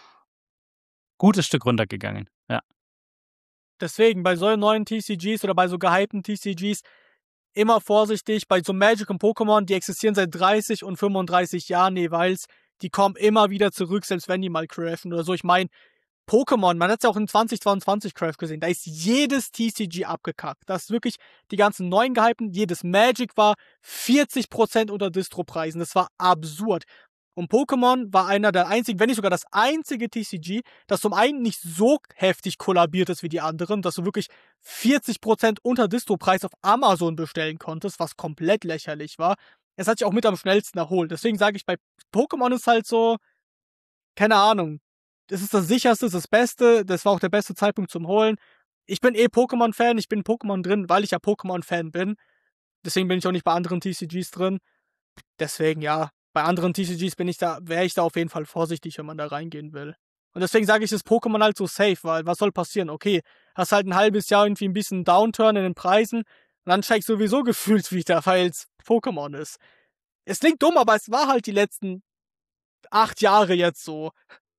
gutes Stück runtergegangen. Ja. Deswegen, bei so neuen T C Gs oder bei so gehypten T C Gs immer vorsichtig. Bei so Magic und Pokémon, die existieren seit dreißig und fünfunddreißig Jahren jeweils. Die kommen immer wieder zurück, selbst wenn die mal crashen oder so. Ich meine, Pokémon, man hat es ja auch in zwanzig zweiundzwanzig Crash gesehen, da ist jedes T C G abgekackt. Das ist wirklich die ganzen neuen gehypten, jedes Magic war vierzig Prozent unter Distro-Preisen. Das war absurd. Und Pokémon war einer der einzigen, wenn nicht sogar das einzige T C G, das zum einen nicht so heftig kollabiert ist wie die anderen, dass du wirklich vierzig Prozent unter Distro-Preis auf Amazon bestellen konntest, was komplett lächerlich war. Es hat sich auch mit am schnellsten erholt. Deswegen sage ich, bei Pokémon ist halt so, keine Ahnung, das ist das sicherste, das, ist das Beste, das war auch der beste Zeitpunkt zum Holen. Ich bin eh Pokémon-Fan, ich bin Pokémon drin, weil ich ja Pokémon-Fan bin. Deswegen bin ich auch nicht bei anderen T C Gs drin. Deswegen, ja, bei anderen T C Gs bin ich da, wäre ich da auf jeden Fall vorsichtig, wenn man da reingehen will. Und deswegen sage ich, ist Pokémon halt so safe, weil was soll passieren? Okay, hast halt ein halbes Jahr irgendwie ein bisschen Downturn in den Preisen und dann steigt sowieso gefühlt wieder, weil es Pokémon ist. Es klingt dumm, aber es war halt die letzten acht Jahre jetzt so.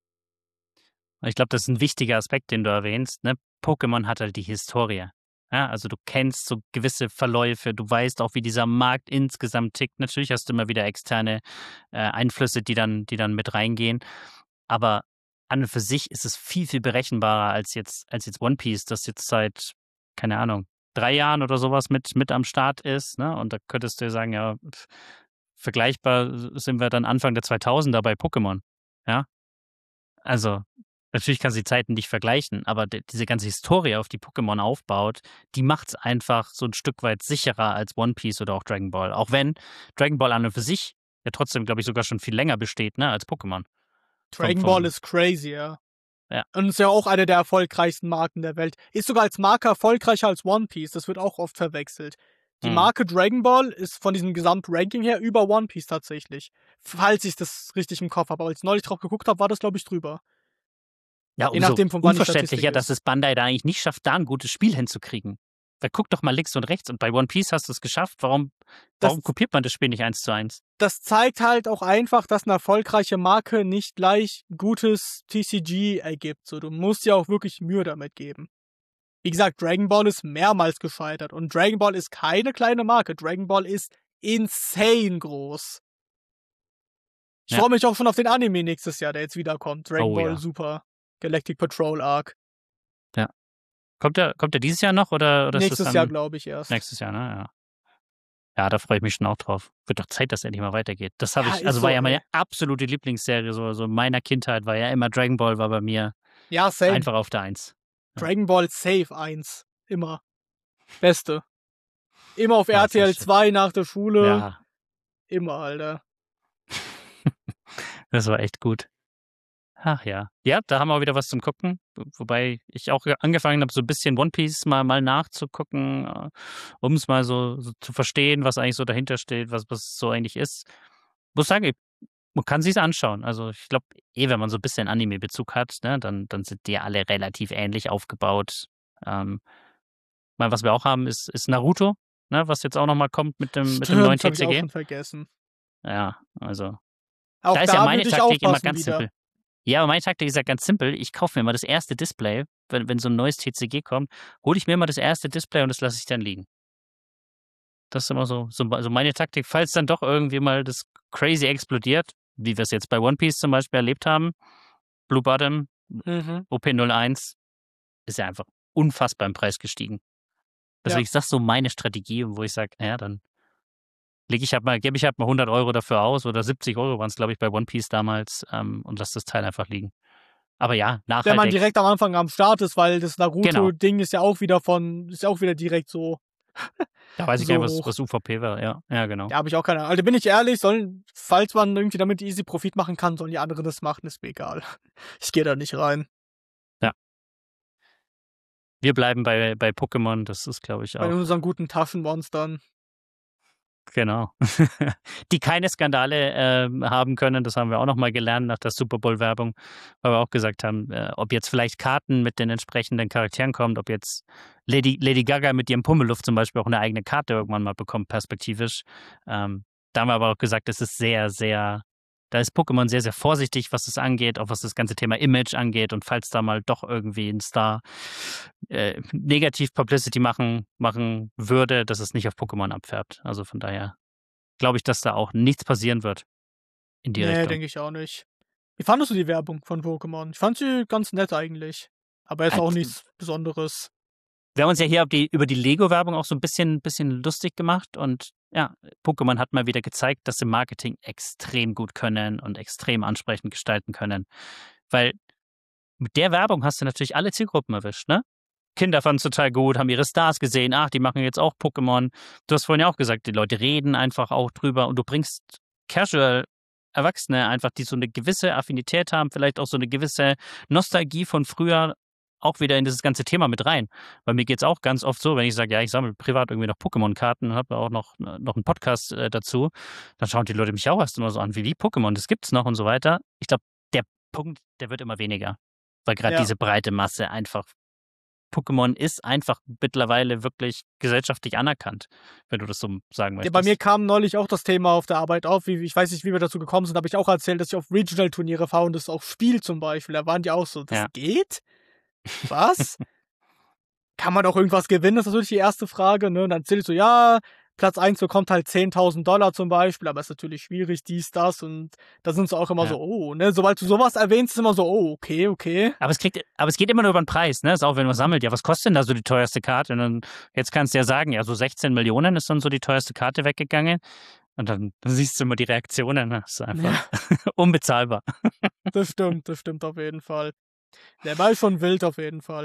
Ich glaube, das ist ein wichtiger Aspekt, den du erwähnst. Ne? Pokémon hat halt die Historie. Ja, also du kennst so gewisse Verläufe, du weißt auch, wie dieser Markt insgesamt tickt. Natürlich hast du immer wieder externe äh, Einflüsse, die dann, die dann mit reingehen. Aber an und für sich ist es viel, viel berechenbarer als jetzt, als jetzt One Piece, das jetzt seit, keine Ahnung, drei Jahren oder sowas mit, mit am Start ist. Ne? Und da könntest du sagen, ja, pf, vergleichbar sind wir dann Anfang der zweitausender bei Pokémon. Ja, also natürlich kannst du die Zeiten nicht vergleichen, aber d- diese ganze Historie, auf die Pokémon aufbaut, die macht es einfach so ein Stück weit sicherer als One Piece oder auch Dragon Ball. Auch wenn Dragon Ball an und für sich ja trotzdem, glaube ich, sogar schon viel länger besteht, ne, als Pokémon. Vom, Dragon Ball vom, ist crazy, ja. Ja. Und ist ja auch eine der erfolgreichsten Marken der Welt. Ist sogar als Marke erfolgreicher als One Piece. Das wird auch oft verwechselt. Die hm. Marke Dragon Ball ist von diesem Gesamtranking her über One Piece tatsächlich. Falls ich das richtig im Kopf habe. Aber als ich neulich drauf geguckt habe, war das, glaube ich, drüber. Ja, Je umso nachdem, von wann die unverständlicher, Statistik dass ist. es Bandai da eigentlich nicht schafft, da ein gutes Spiel hinzukriegen. Da guck doch mal links und rechts und bei One Piece hast du es geschafft. Warum, warum Das, kopiert man das Spiel nicht eins zu eins? das zeigt halt auch einfach, dass eine erfolgreiche Marke nicht gleich gutes T C G ergibt. So, du musst dir auch wirklich Mühe damit geben. Wie gesagt, Dragon Ball ist mehrmals gescheitert und Dragon Ball ist keine kleine Marke. Dragon Ball ist insane groß. Ich Ja. freue mich auch schon auf den Anime nächstes Jahr, der jetzt wiederkommt. Dragon Oh, Ball ja. Super Galactic Patrol Arc. Ja. Kommt der, kommt der dieses Jahr noch oder, oder ist das Nächstes dann Jahr, glaube ich, erst. nächstes Jahr, ne? Ja. Ja, da freue ich mich schon auch drauf. Wird doch Zeit, dass es endlich mal weitergeht. Das habe Ja, ich, ist also war so, ja meine ey. absolute Lieblingsserie, so, so in meiner Kindheit war ja immer Dragon Ball, war bei mir Ja, same. einfach auf der Eins. Ja. Dragon Ball Safe eins. Immer. Beste. Immer auf Ja, R T L sehr schön. zwei nach der Schule. Ja, Immer, Alter. das war echt gut. Ach ja. Ja, da haben wir wieder was zum Gucken. Wo- Wobei ich auch angefangen habe, so ein bisschen One Piece mal, mal nachzugucken, äh, um es mal so, so zu verstehen, was eigentlich so dahinter steht, was, was es so eigentlich ist. Muss sagen, ich- man kann sich's anschauen. Also ich glaube, eh, wenn man so ein bisschen Anime-Bezug hat, ne, dann, dann sind die alle relativ ähnlich aufgebaut. Ähm, mal, was wir auch haben, ist, ist Naruto, ne, was jetzt auch nochmal kommt mit dem, mit dem neuen Stimmt, habe ich auch T C G. schon vergessen. Ja, also Auch da ist da ja meine würde ich Taktik immer aufpassen ganz wieder. simpel. Ja, aber meine Taktik ist ja ganz simpel. Ich kaufe mir mal das erste Display, wenn, wenn so ein neues T C G kommt, hole ich mir mal das erste Display und das lasse ich dann liegen. Das ist immer so, so, so meine Taktik. Falls dann doch irgendwie mal das crazy explodiert, wie wir es jetzt bei One Piece zum Beispiel erlebt haben, Blue Bottom, Mhm. O P null eins, ist ja einfach unfassbar im Preis gestiegen. Deswegen Ja. ist das so meine Strategie, wo ich sage, ja, dann lege ich halt mal, gebe ich halt mal hundert Euro dafür aus oder siebzig Euro waren es, glaube ich, bei One Piece damals ähm, und lasse das Teil einfach liegen. Aber ja, Wenn man nachhaltig. direkt am Anfang am Start ist, weil das Genau. Naruto-Ding ist ja auch wieder von, ist ja auch wieder direkt so. Da weiß ich so gar nicht, was, hoch. was U V P war. Ja, ja, genau. Ja, habe ich auch keine Ahnung. Also bin ich ehrlich, sollen, falls man irgendwie damit easy Profit machen kann, sollen die anderen das machen, ist mir egal. Ich gehe da nicht rein. Wir bleiben bei, bei Pokémon, das ist, glaube ich, Bei auch. unseren guten Taschenmonstern. Genau. Die keine Skandale ähm, haben können, das haben wir auch nochmal gelernt nach der Super Bowl-Werbung, weil wir auch gesagt haben, äh, ob jetzt vielleicht Karten mit den entsprechenden Charakteren kommt, ob jetzt Lady, Lady Gaga mit ihrem Pummeluft zum Beispiel auch eine eigene Karte irgendwann mal bekommt, perspektivisch. Ähm, da haben wir aber auch gesagt, es ist sehr, sehr, da ist Pokémon sehr, sehr vorsichtig, was das angeht, auch was das ganze Thema Image angeht. Und falls da mal doch irgendwie ein Star äh, negativ Publicity machen, machen würde, dass es nicht auf Pokémon abfärbt. Also von daher glaube ich, dass da auch nichts passieren wird in die Nee, Richtung. denke ich auch nicht. Wie fandest du die Werbung von Pokémon? Ich fand sie ganz nett eigentlich. Aber ist Äh, auch nichts Besonderes. Wir haben uns ja hier auf die, über die Lego-Werbung auch so ein bisschen, bisschen lustig gemacht und ja, Pokémon hat mal wieder gezeigt, dass sie Marketing extrem gut können und extrem ansprechend gestalten können. Weil mit der Werbung hast du natürlich alle Zielgruppen erwischt, ne? Kinder fanden es total gut, haben ihre Stars gesehen, ach, die machen jetzt auch Pokémon. Du hast vorhin ja auch gesagt, die Leute reden einfach auch drüber und du bringst casual Erwachsene einfach, die so eine gewisse Affinität haben, vielleicht auch so eine gewisse Nostalgie von früher auch wieder in dieses ganze Thema mit rein. Bei mir geht's auch ganz oft so, wenn ich sage, ja, ich sammle privat irgendwie noch Pokémon-Karten und habe auch noch, noch einen Podcast äh, dazu, dann schauen die Leute mich auch erst immer so an, wie wie Pokémon, das gibt's noch und so weiter. Ich glaube, der Punkt, der wird immer weniger, weil gerade Ja. diese breite Masse einfach, Pokémon ist einfach mittlerweile wirklich gesellschaftlich anerkannt, wenn du das so sagen Ja, möchtest. bei mir kam neulich auch das Thema auf der Arbeit auf. Wie, ich weiß nicht, wie wir dazu gekommen sind, habe ich auch erzählt, dass ich auf Regional-Turniere fahre und das auch Spiel zum Beispiel. Da waren die auch so, das Ja. geht? Was? Kann man auch irgendwas gewinnen? Das ist natürlich die erste Frage. Ne? Und dann erzähle ich so, ja, Platz eins bekommt halt zehntausend Dollar zum Beispiel, aber ist natürlich schwierig, dies, das. Und da sind sie auch immer Ja. so, oh, ne? Sobald du sowas erwähnst, ist immer so, oh, okay, okay. Aber es, kriegt, aber es geht immer nur über den Preis, ne? Ist auch, wenn man sammelt, ja, was kostet denn da so die teuerste Karte? Und dann, jetzt kannst du ja sagen, ja, so sechzehn Millionen ist dann so die teuerste Karte weggegangen. Und dann, dann siehst du immer die Reaktionen, ne? Das ist einfach Ja, unbezahlbar. das stimmt, das stimmt auf jeden Fall. Der war schon wild auf jeden Fall.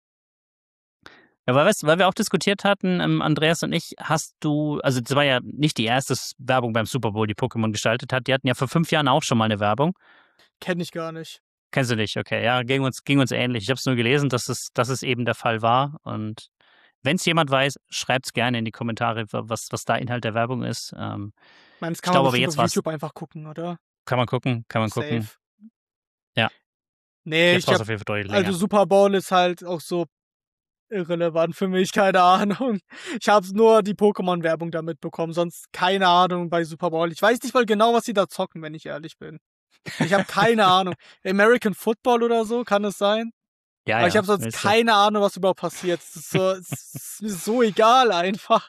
Ja, weil, weißt, weil wir auch diskutiert hatten, ähm, Andreas und ich, hast du, also das war ja nicht die erste Werbung beim Super Bowl, die Pokémon gestaltet hat. Die hatten ja vor fünf Jahren auch schon mal eine Werbung. Kenn ich gar nicht. Kennst du nicht, okay. Ja, ging uns, ging uns ähnlich. Ich habe es nur gelesen, dass es, dass es eben der Fall war. Und wenn es jemand weiß, schreibt es gerne in die Kommentare, was, was da Inhalt der Werbung ist. Ähm, Ich meine, das ich kann glaube man aber bestimmt jetzt auf war's, YouTube einfach gucken, oder? kann man gucken, kann man gucken. Safe. Ja, Nee, jetzt ich war es hab, auf jeden Fall deutlich also länger. Super Bowl ist halt auch so irrelevant für mich, keine Ahnung. Ich habe nur die Pokémon-Werbung da mitbekommen, sonst keine Ahnung bei Super Bowl. Ich weiß nicht mal genau, was sie da zocken, wenn ich ehrlich bin. Ich habe keine Ahnung. American Football oder so, kann es sein? Ja, Aber ich ja, habe sonst ist so. keine Ahnung, was überhaupt passiert. Es ist so, es ist mir so egal einfach.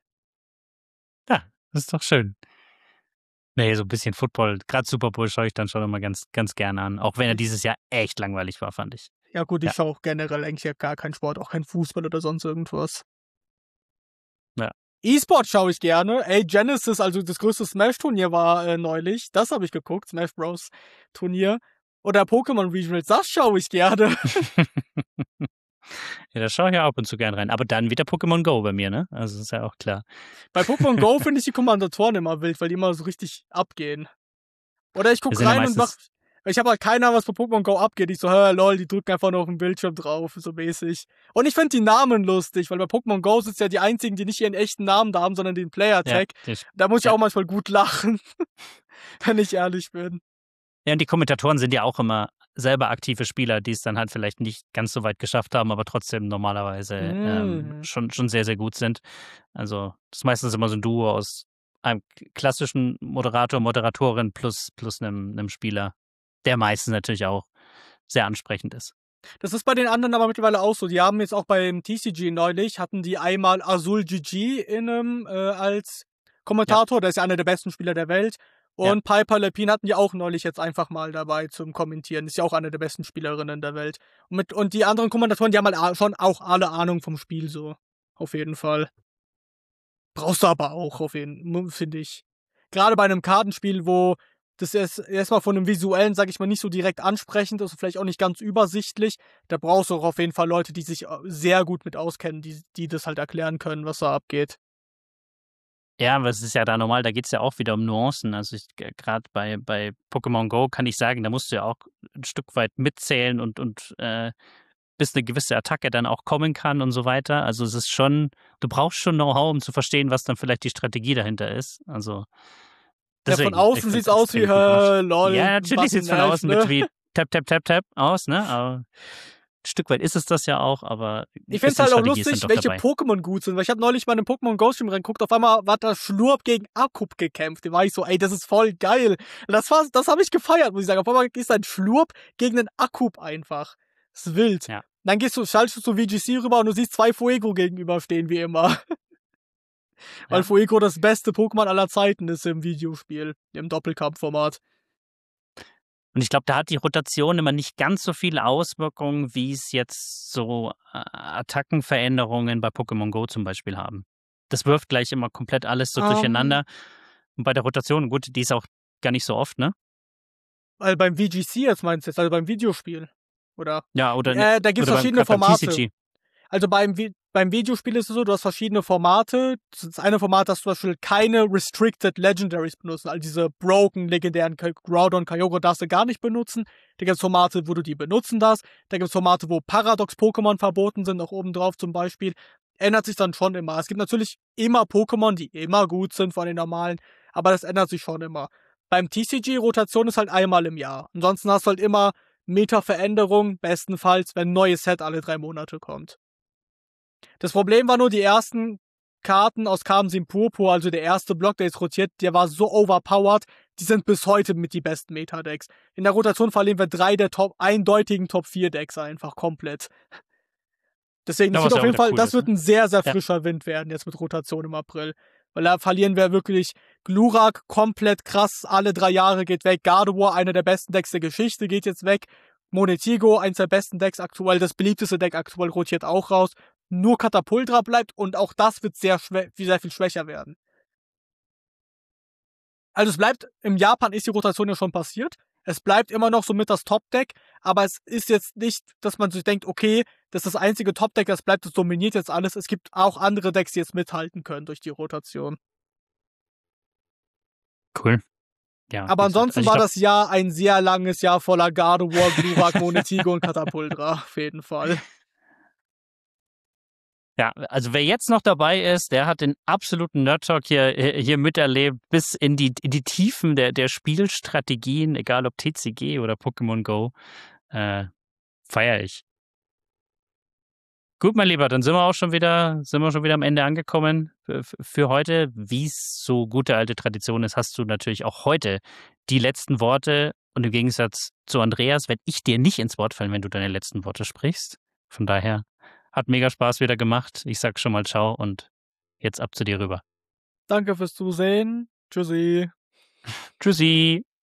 Ja, das ist doch schön. Nee, so ein bisschen Football, gerade Super Bowl schaue ich dann schon immer ganz, ganz gerne an. Auch wenn er dieses Jahr echt langweilig war, fand ich. Ja gut, ich Ja. schaue auch generell eigentlich ja gar keinen Sport, auch kein Fußball oder sonst irgendwas. Ja. E-Sport schaue ich gerne. Ey, Genesis, also das größte Smash-Turnier war äh, neulich. Das habe ich geguckt, Smash Bros. Turnier. Oder Pokémon Regionals, das schaue ich gerne. Ja, da schaue ich ja ab und zu gern rein. Aber dann wieder Pokémon Go bei mir, ne? Also ist ja auch klar. Bei Pokémon Go finde ich die Kommentatoren immer wild, weil die immer so richtig abgehen. Oder ich Wir gucke sind ja rein und mach. meistens, Ich habe halt keine Ahnung, was bei Pokémon Go abgeht. Ich so, hör, lol, die drücken einfach nur auf den Bildschirm drauf, so mäßig. Und ich finde die Namen lustig, weil bei Pokémon Go sind es ja die einzigen, die nicht ihren echten Namen da haben, sondern den ja, Player-Tag. die, Da muss ich ja. auch manchmal gut lachen, wenn ich ehrlich bin. ja, und die Kommentatoren sind ja auch immer selber aktive Spieler, die es dann halt vielleicht nicht ganz so weit geschafft haben, aber trotzdem normalerweise ähm, Mm. schon, schon sehr, sehr gut sind. Also das ist meistens immer so ein Duo aus einem klassischen Moderator, Moderatorin plus, plus einem, einem Spieler, der meistens natürlich auch sehr ansprechend ist. Das ist bei den anderen aber mittlerweile auch so. Die haben jetzt auch beim T C G neulich, hatten die einmal Azul G G in einem, äh, als Kommentator. Der ist ja einer der besten Spieler der Welt. Ja. Und Piper Lepine hatten die auch neulich jetzt einfach mal dabei zum Kommentieren. Ist ja auch eine der besten Spielerinnen der Welt. Und, mit, und die anderen Kommentatoren, die haben halt a- schon auch alle Ahnung vom Spiel so. Auf jeden Fall. Brauchst du aber auch, auf jeden finde ich. Gerade bei einem Kartenspiel, wo das erst erstmal von einem visuellen, sag ich mal, nicht so direkt ansprechend ist und vielleicht auch nicht ganz übersichtlich, da brauchst du auch auf jeden Fall Leute, die sich äh, sehr gut mit auskennen, die, die das halt erklären können, was da abgeht. Ja, aber es ist ja da normal, da geht es ja auch wieder um Nuancen. Also gerade bei, bei Pokémon Go kann ich sagen, da musst du ja auch ein Stück weit mitzählen und, und äh, bis eine gewisse Attacke dann auch kommen kann und so weiter. Also es ist schon, du brauchst schon Know-how, um zu verstehen, was dann vielleicht die Strategie dahinter ist. Also deswegen, ja, von außen ich sieht's find's aus wie, extrem gut gemacht. äh, lol, Ja, natürlich sieht es von Button außen F, mit ne? wie Tap, Tap, Tap, Tap aus, ne? Aber ein Stück weit ist es das ja auch, aber Ich find's bisschen halt auch Strategie ist dann lustig, doch welche dabei. Pokémon gut sind, weil ich habe neulich mal in einem Pokémon Go Stream reingeguckt, auf einmal war da Schlurp gegen Akub gekämpft. Da war ich so, ey, das ist voll geil. Das war, das habe ich gefeiert, muss ich sagen. Auf einmal ist ein Schlurp gegen einen Akub einfach. Das ist wild. Ja. Dann gehst du, schaltest du zu V G C rüber und du siehst zwei Fuego gegenüberstehen, wie immer. Weil Ja. Fuego das beste Pokémon aller Zeiten ist im Videospiel, im Doppelkampfformat. Und ich glaube, da hat die Rotation immer nicht ganz so viele Auswirkungen, wie es jetzt so äh, Attackenveränderungen bei Pokémon Go zum Beispiel haben. Das wirft gleich immer komplett alles so Ähm, durcheinander. Und bei der Rotation, gut, die ist auch gar nicht so oft, ne? Weil beim V G C jetzt meinst du jetzt, also beim Videospiel. Oder? Ja, oder, ne, Äh, da gibt's oder beim, verschiedene grad beim Formate. T C G. Also beim, Vi- beim Videospiel ist es so, du hast verschiedene Formate. Das eine Format, das zum Beispiel keine Restricted Legendaries benutzen, all diese broken, legendären Groudon, Kyogre darfst du gar nicht benutzen. Da gibt es Formate, wo du die benutzen darfst. Da gibt es Formate, wo Paradox-Pokémon verboten sind, auch obendrauf zum Beispiel. Ändert sich dann schon immer. Es gibt natürlich immer Pokémon, die immer gut sind von den normalen, aber das ändert sich schon immer. Beim T C G-Rotation ist halt einmal im Jahr. Ansonsten hast du halt immer Meta-Veränderung, bestenfalls, wenn ein neues Set alle drei Monate kommt. Das Problem war nur, die ersten Karten aus Karmesin Purpur, also der erste Block, der jetzt rotiert, der war so overpowered, die sind bis heute mit die besten Meta-Decks. In der Rotation verlieren wir drei der Top, eindeutigen Top vier Decks einfach komplett. Deswegen, das Ja, wird was auf ja jeden auch Fall, cool das ist, wird ne? ein sehr, sehr Ja. frischer Wind werden jetzt mit Rotation im April. Weil da verlieren wir wirklich Glurak komplett krass, alle drei Jahre geht weg. Gardevoir, einer der besten Decks der Geschichte, geht jetzt weg. Monetigo, eins der besten Decks aktuell, das beliebteste Deck aktuell, rotiert auch raus. Nur Katapultra bleibt und auch das wird sehr, schwä- sehr viel schwächer werden. Also es bleibt, im Japan ist die Rotation ja schon passiert. Es bleibt immer noch so mit das Top-Deck, aber es ist jetzt nicht, dass man sich denkt, okay, das ist das einzige Top-Deck, das bleibt, das dominiert jetzt alles. Es gibt auch andere Decks, die jetzt mithalten können durch die Rotation. Cool. Ja, Aber wie gesagt, ansonsten also ich war glaub, das Jahr ein sehr langes Jahr voller Gardevoir, Glurak, Monetigo und Katapultra, auf jeden Fall. ja, also wer jetzt noch dabei ist, der hat den absoluten Nerd-Talk hier, hier miterlebt, bis in die, in die Tiefen der, der Spielstrategien, egal ob T C G oder Pokémon Go, äh, feiere ich. Gut, mein Lieber, dann sind wir auch schon wieder, sind wir schon wieder am Ende angekommen für, für heute. Wie es so gute alte Tradition ist, hast du natürlich auch heute die letzten Worte. Und im Gegensatz zu Andreas werde ich dir nicht ins Wort fallen, wenn du deine letzten Worte sprichst. Von daher hat mega Spaß wieder gemacht. Ich sag schon mal ciao und jetzt ab zu dir rüber. Danke fürs Zusehen. Tschüssi. Tschüssi.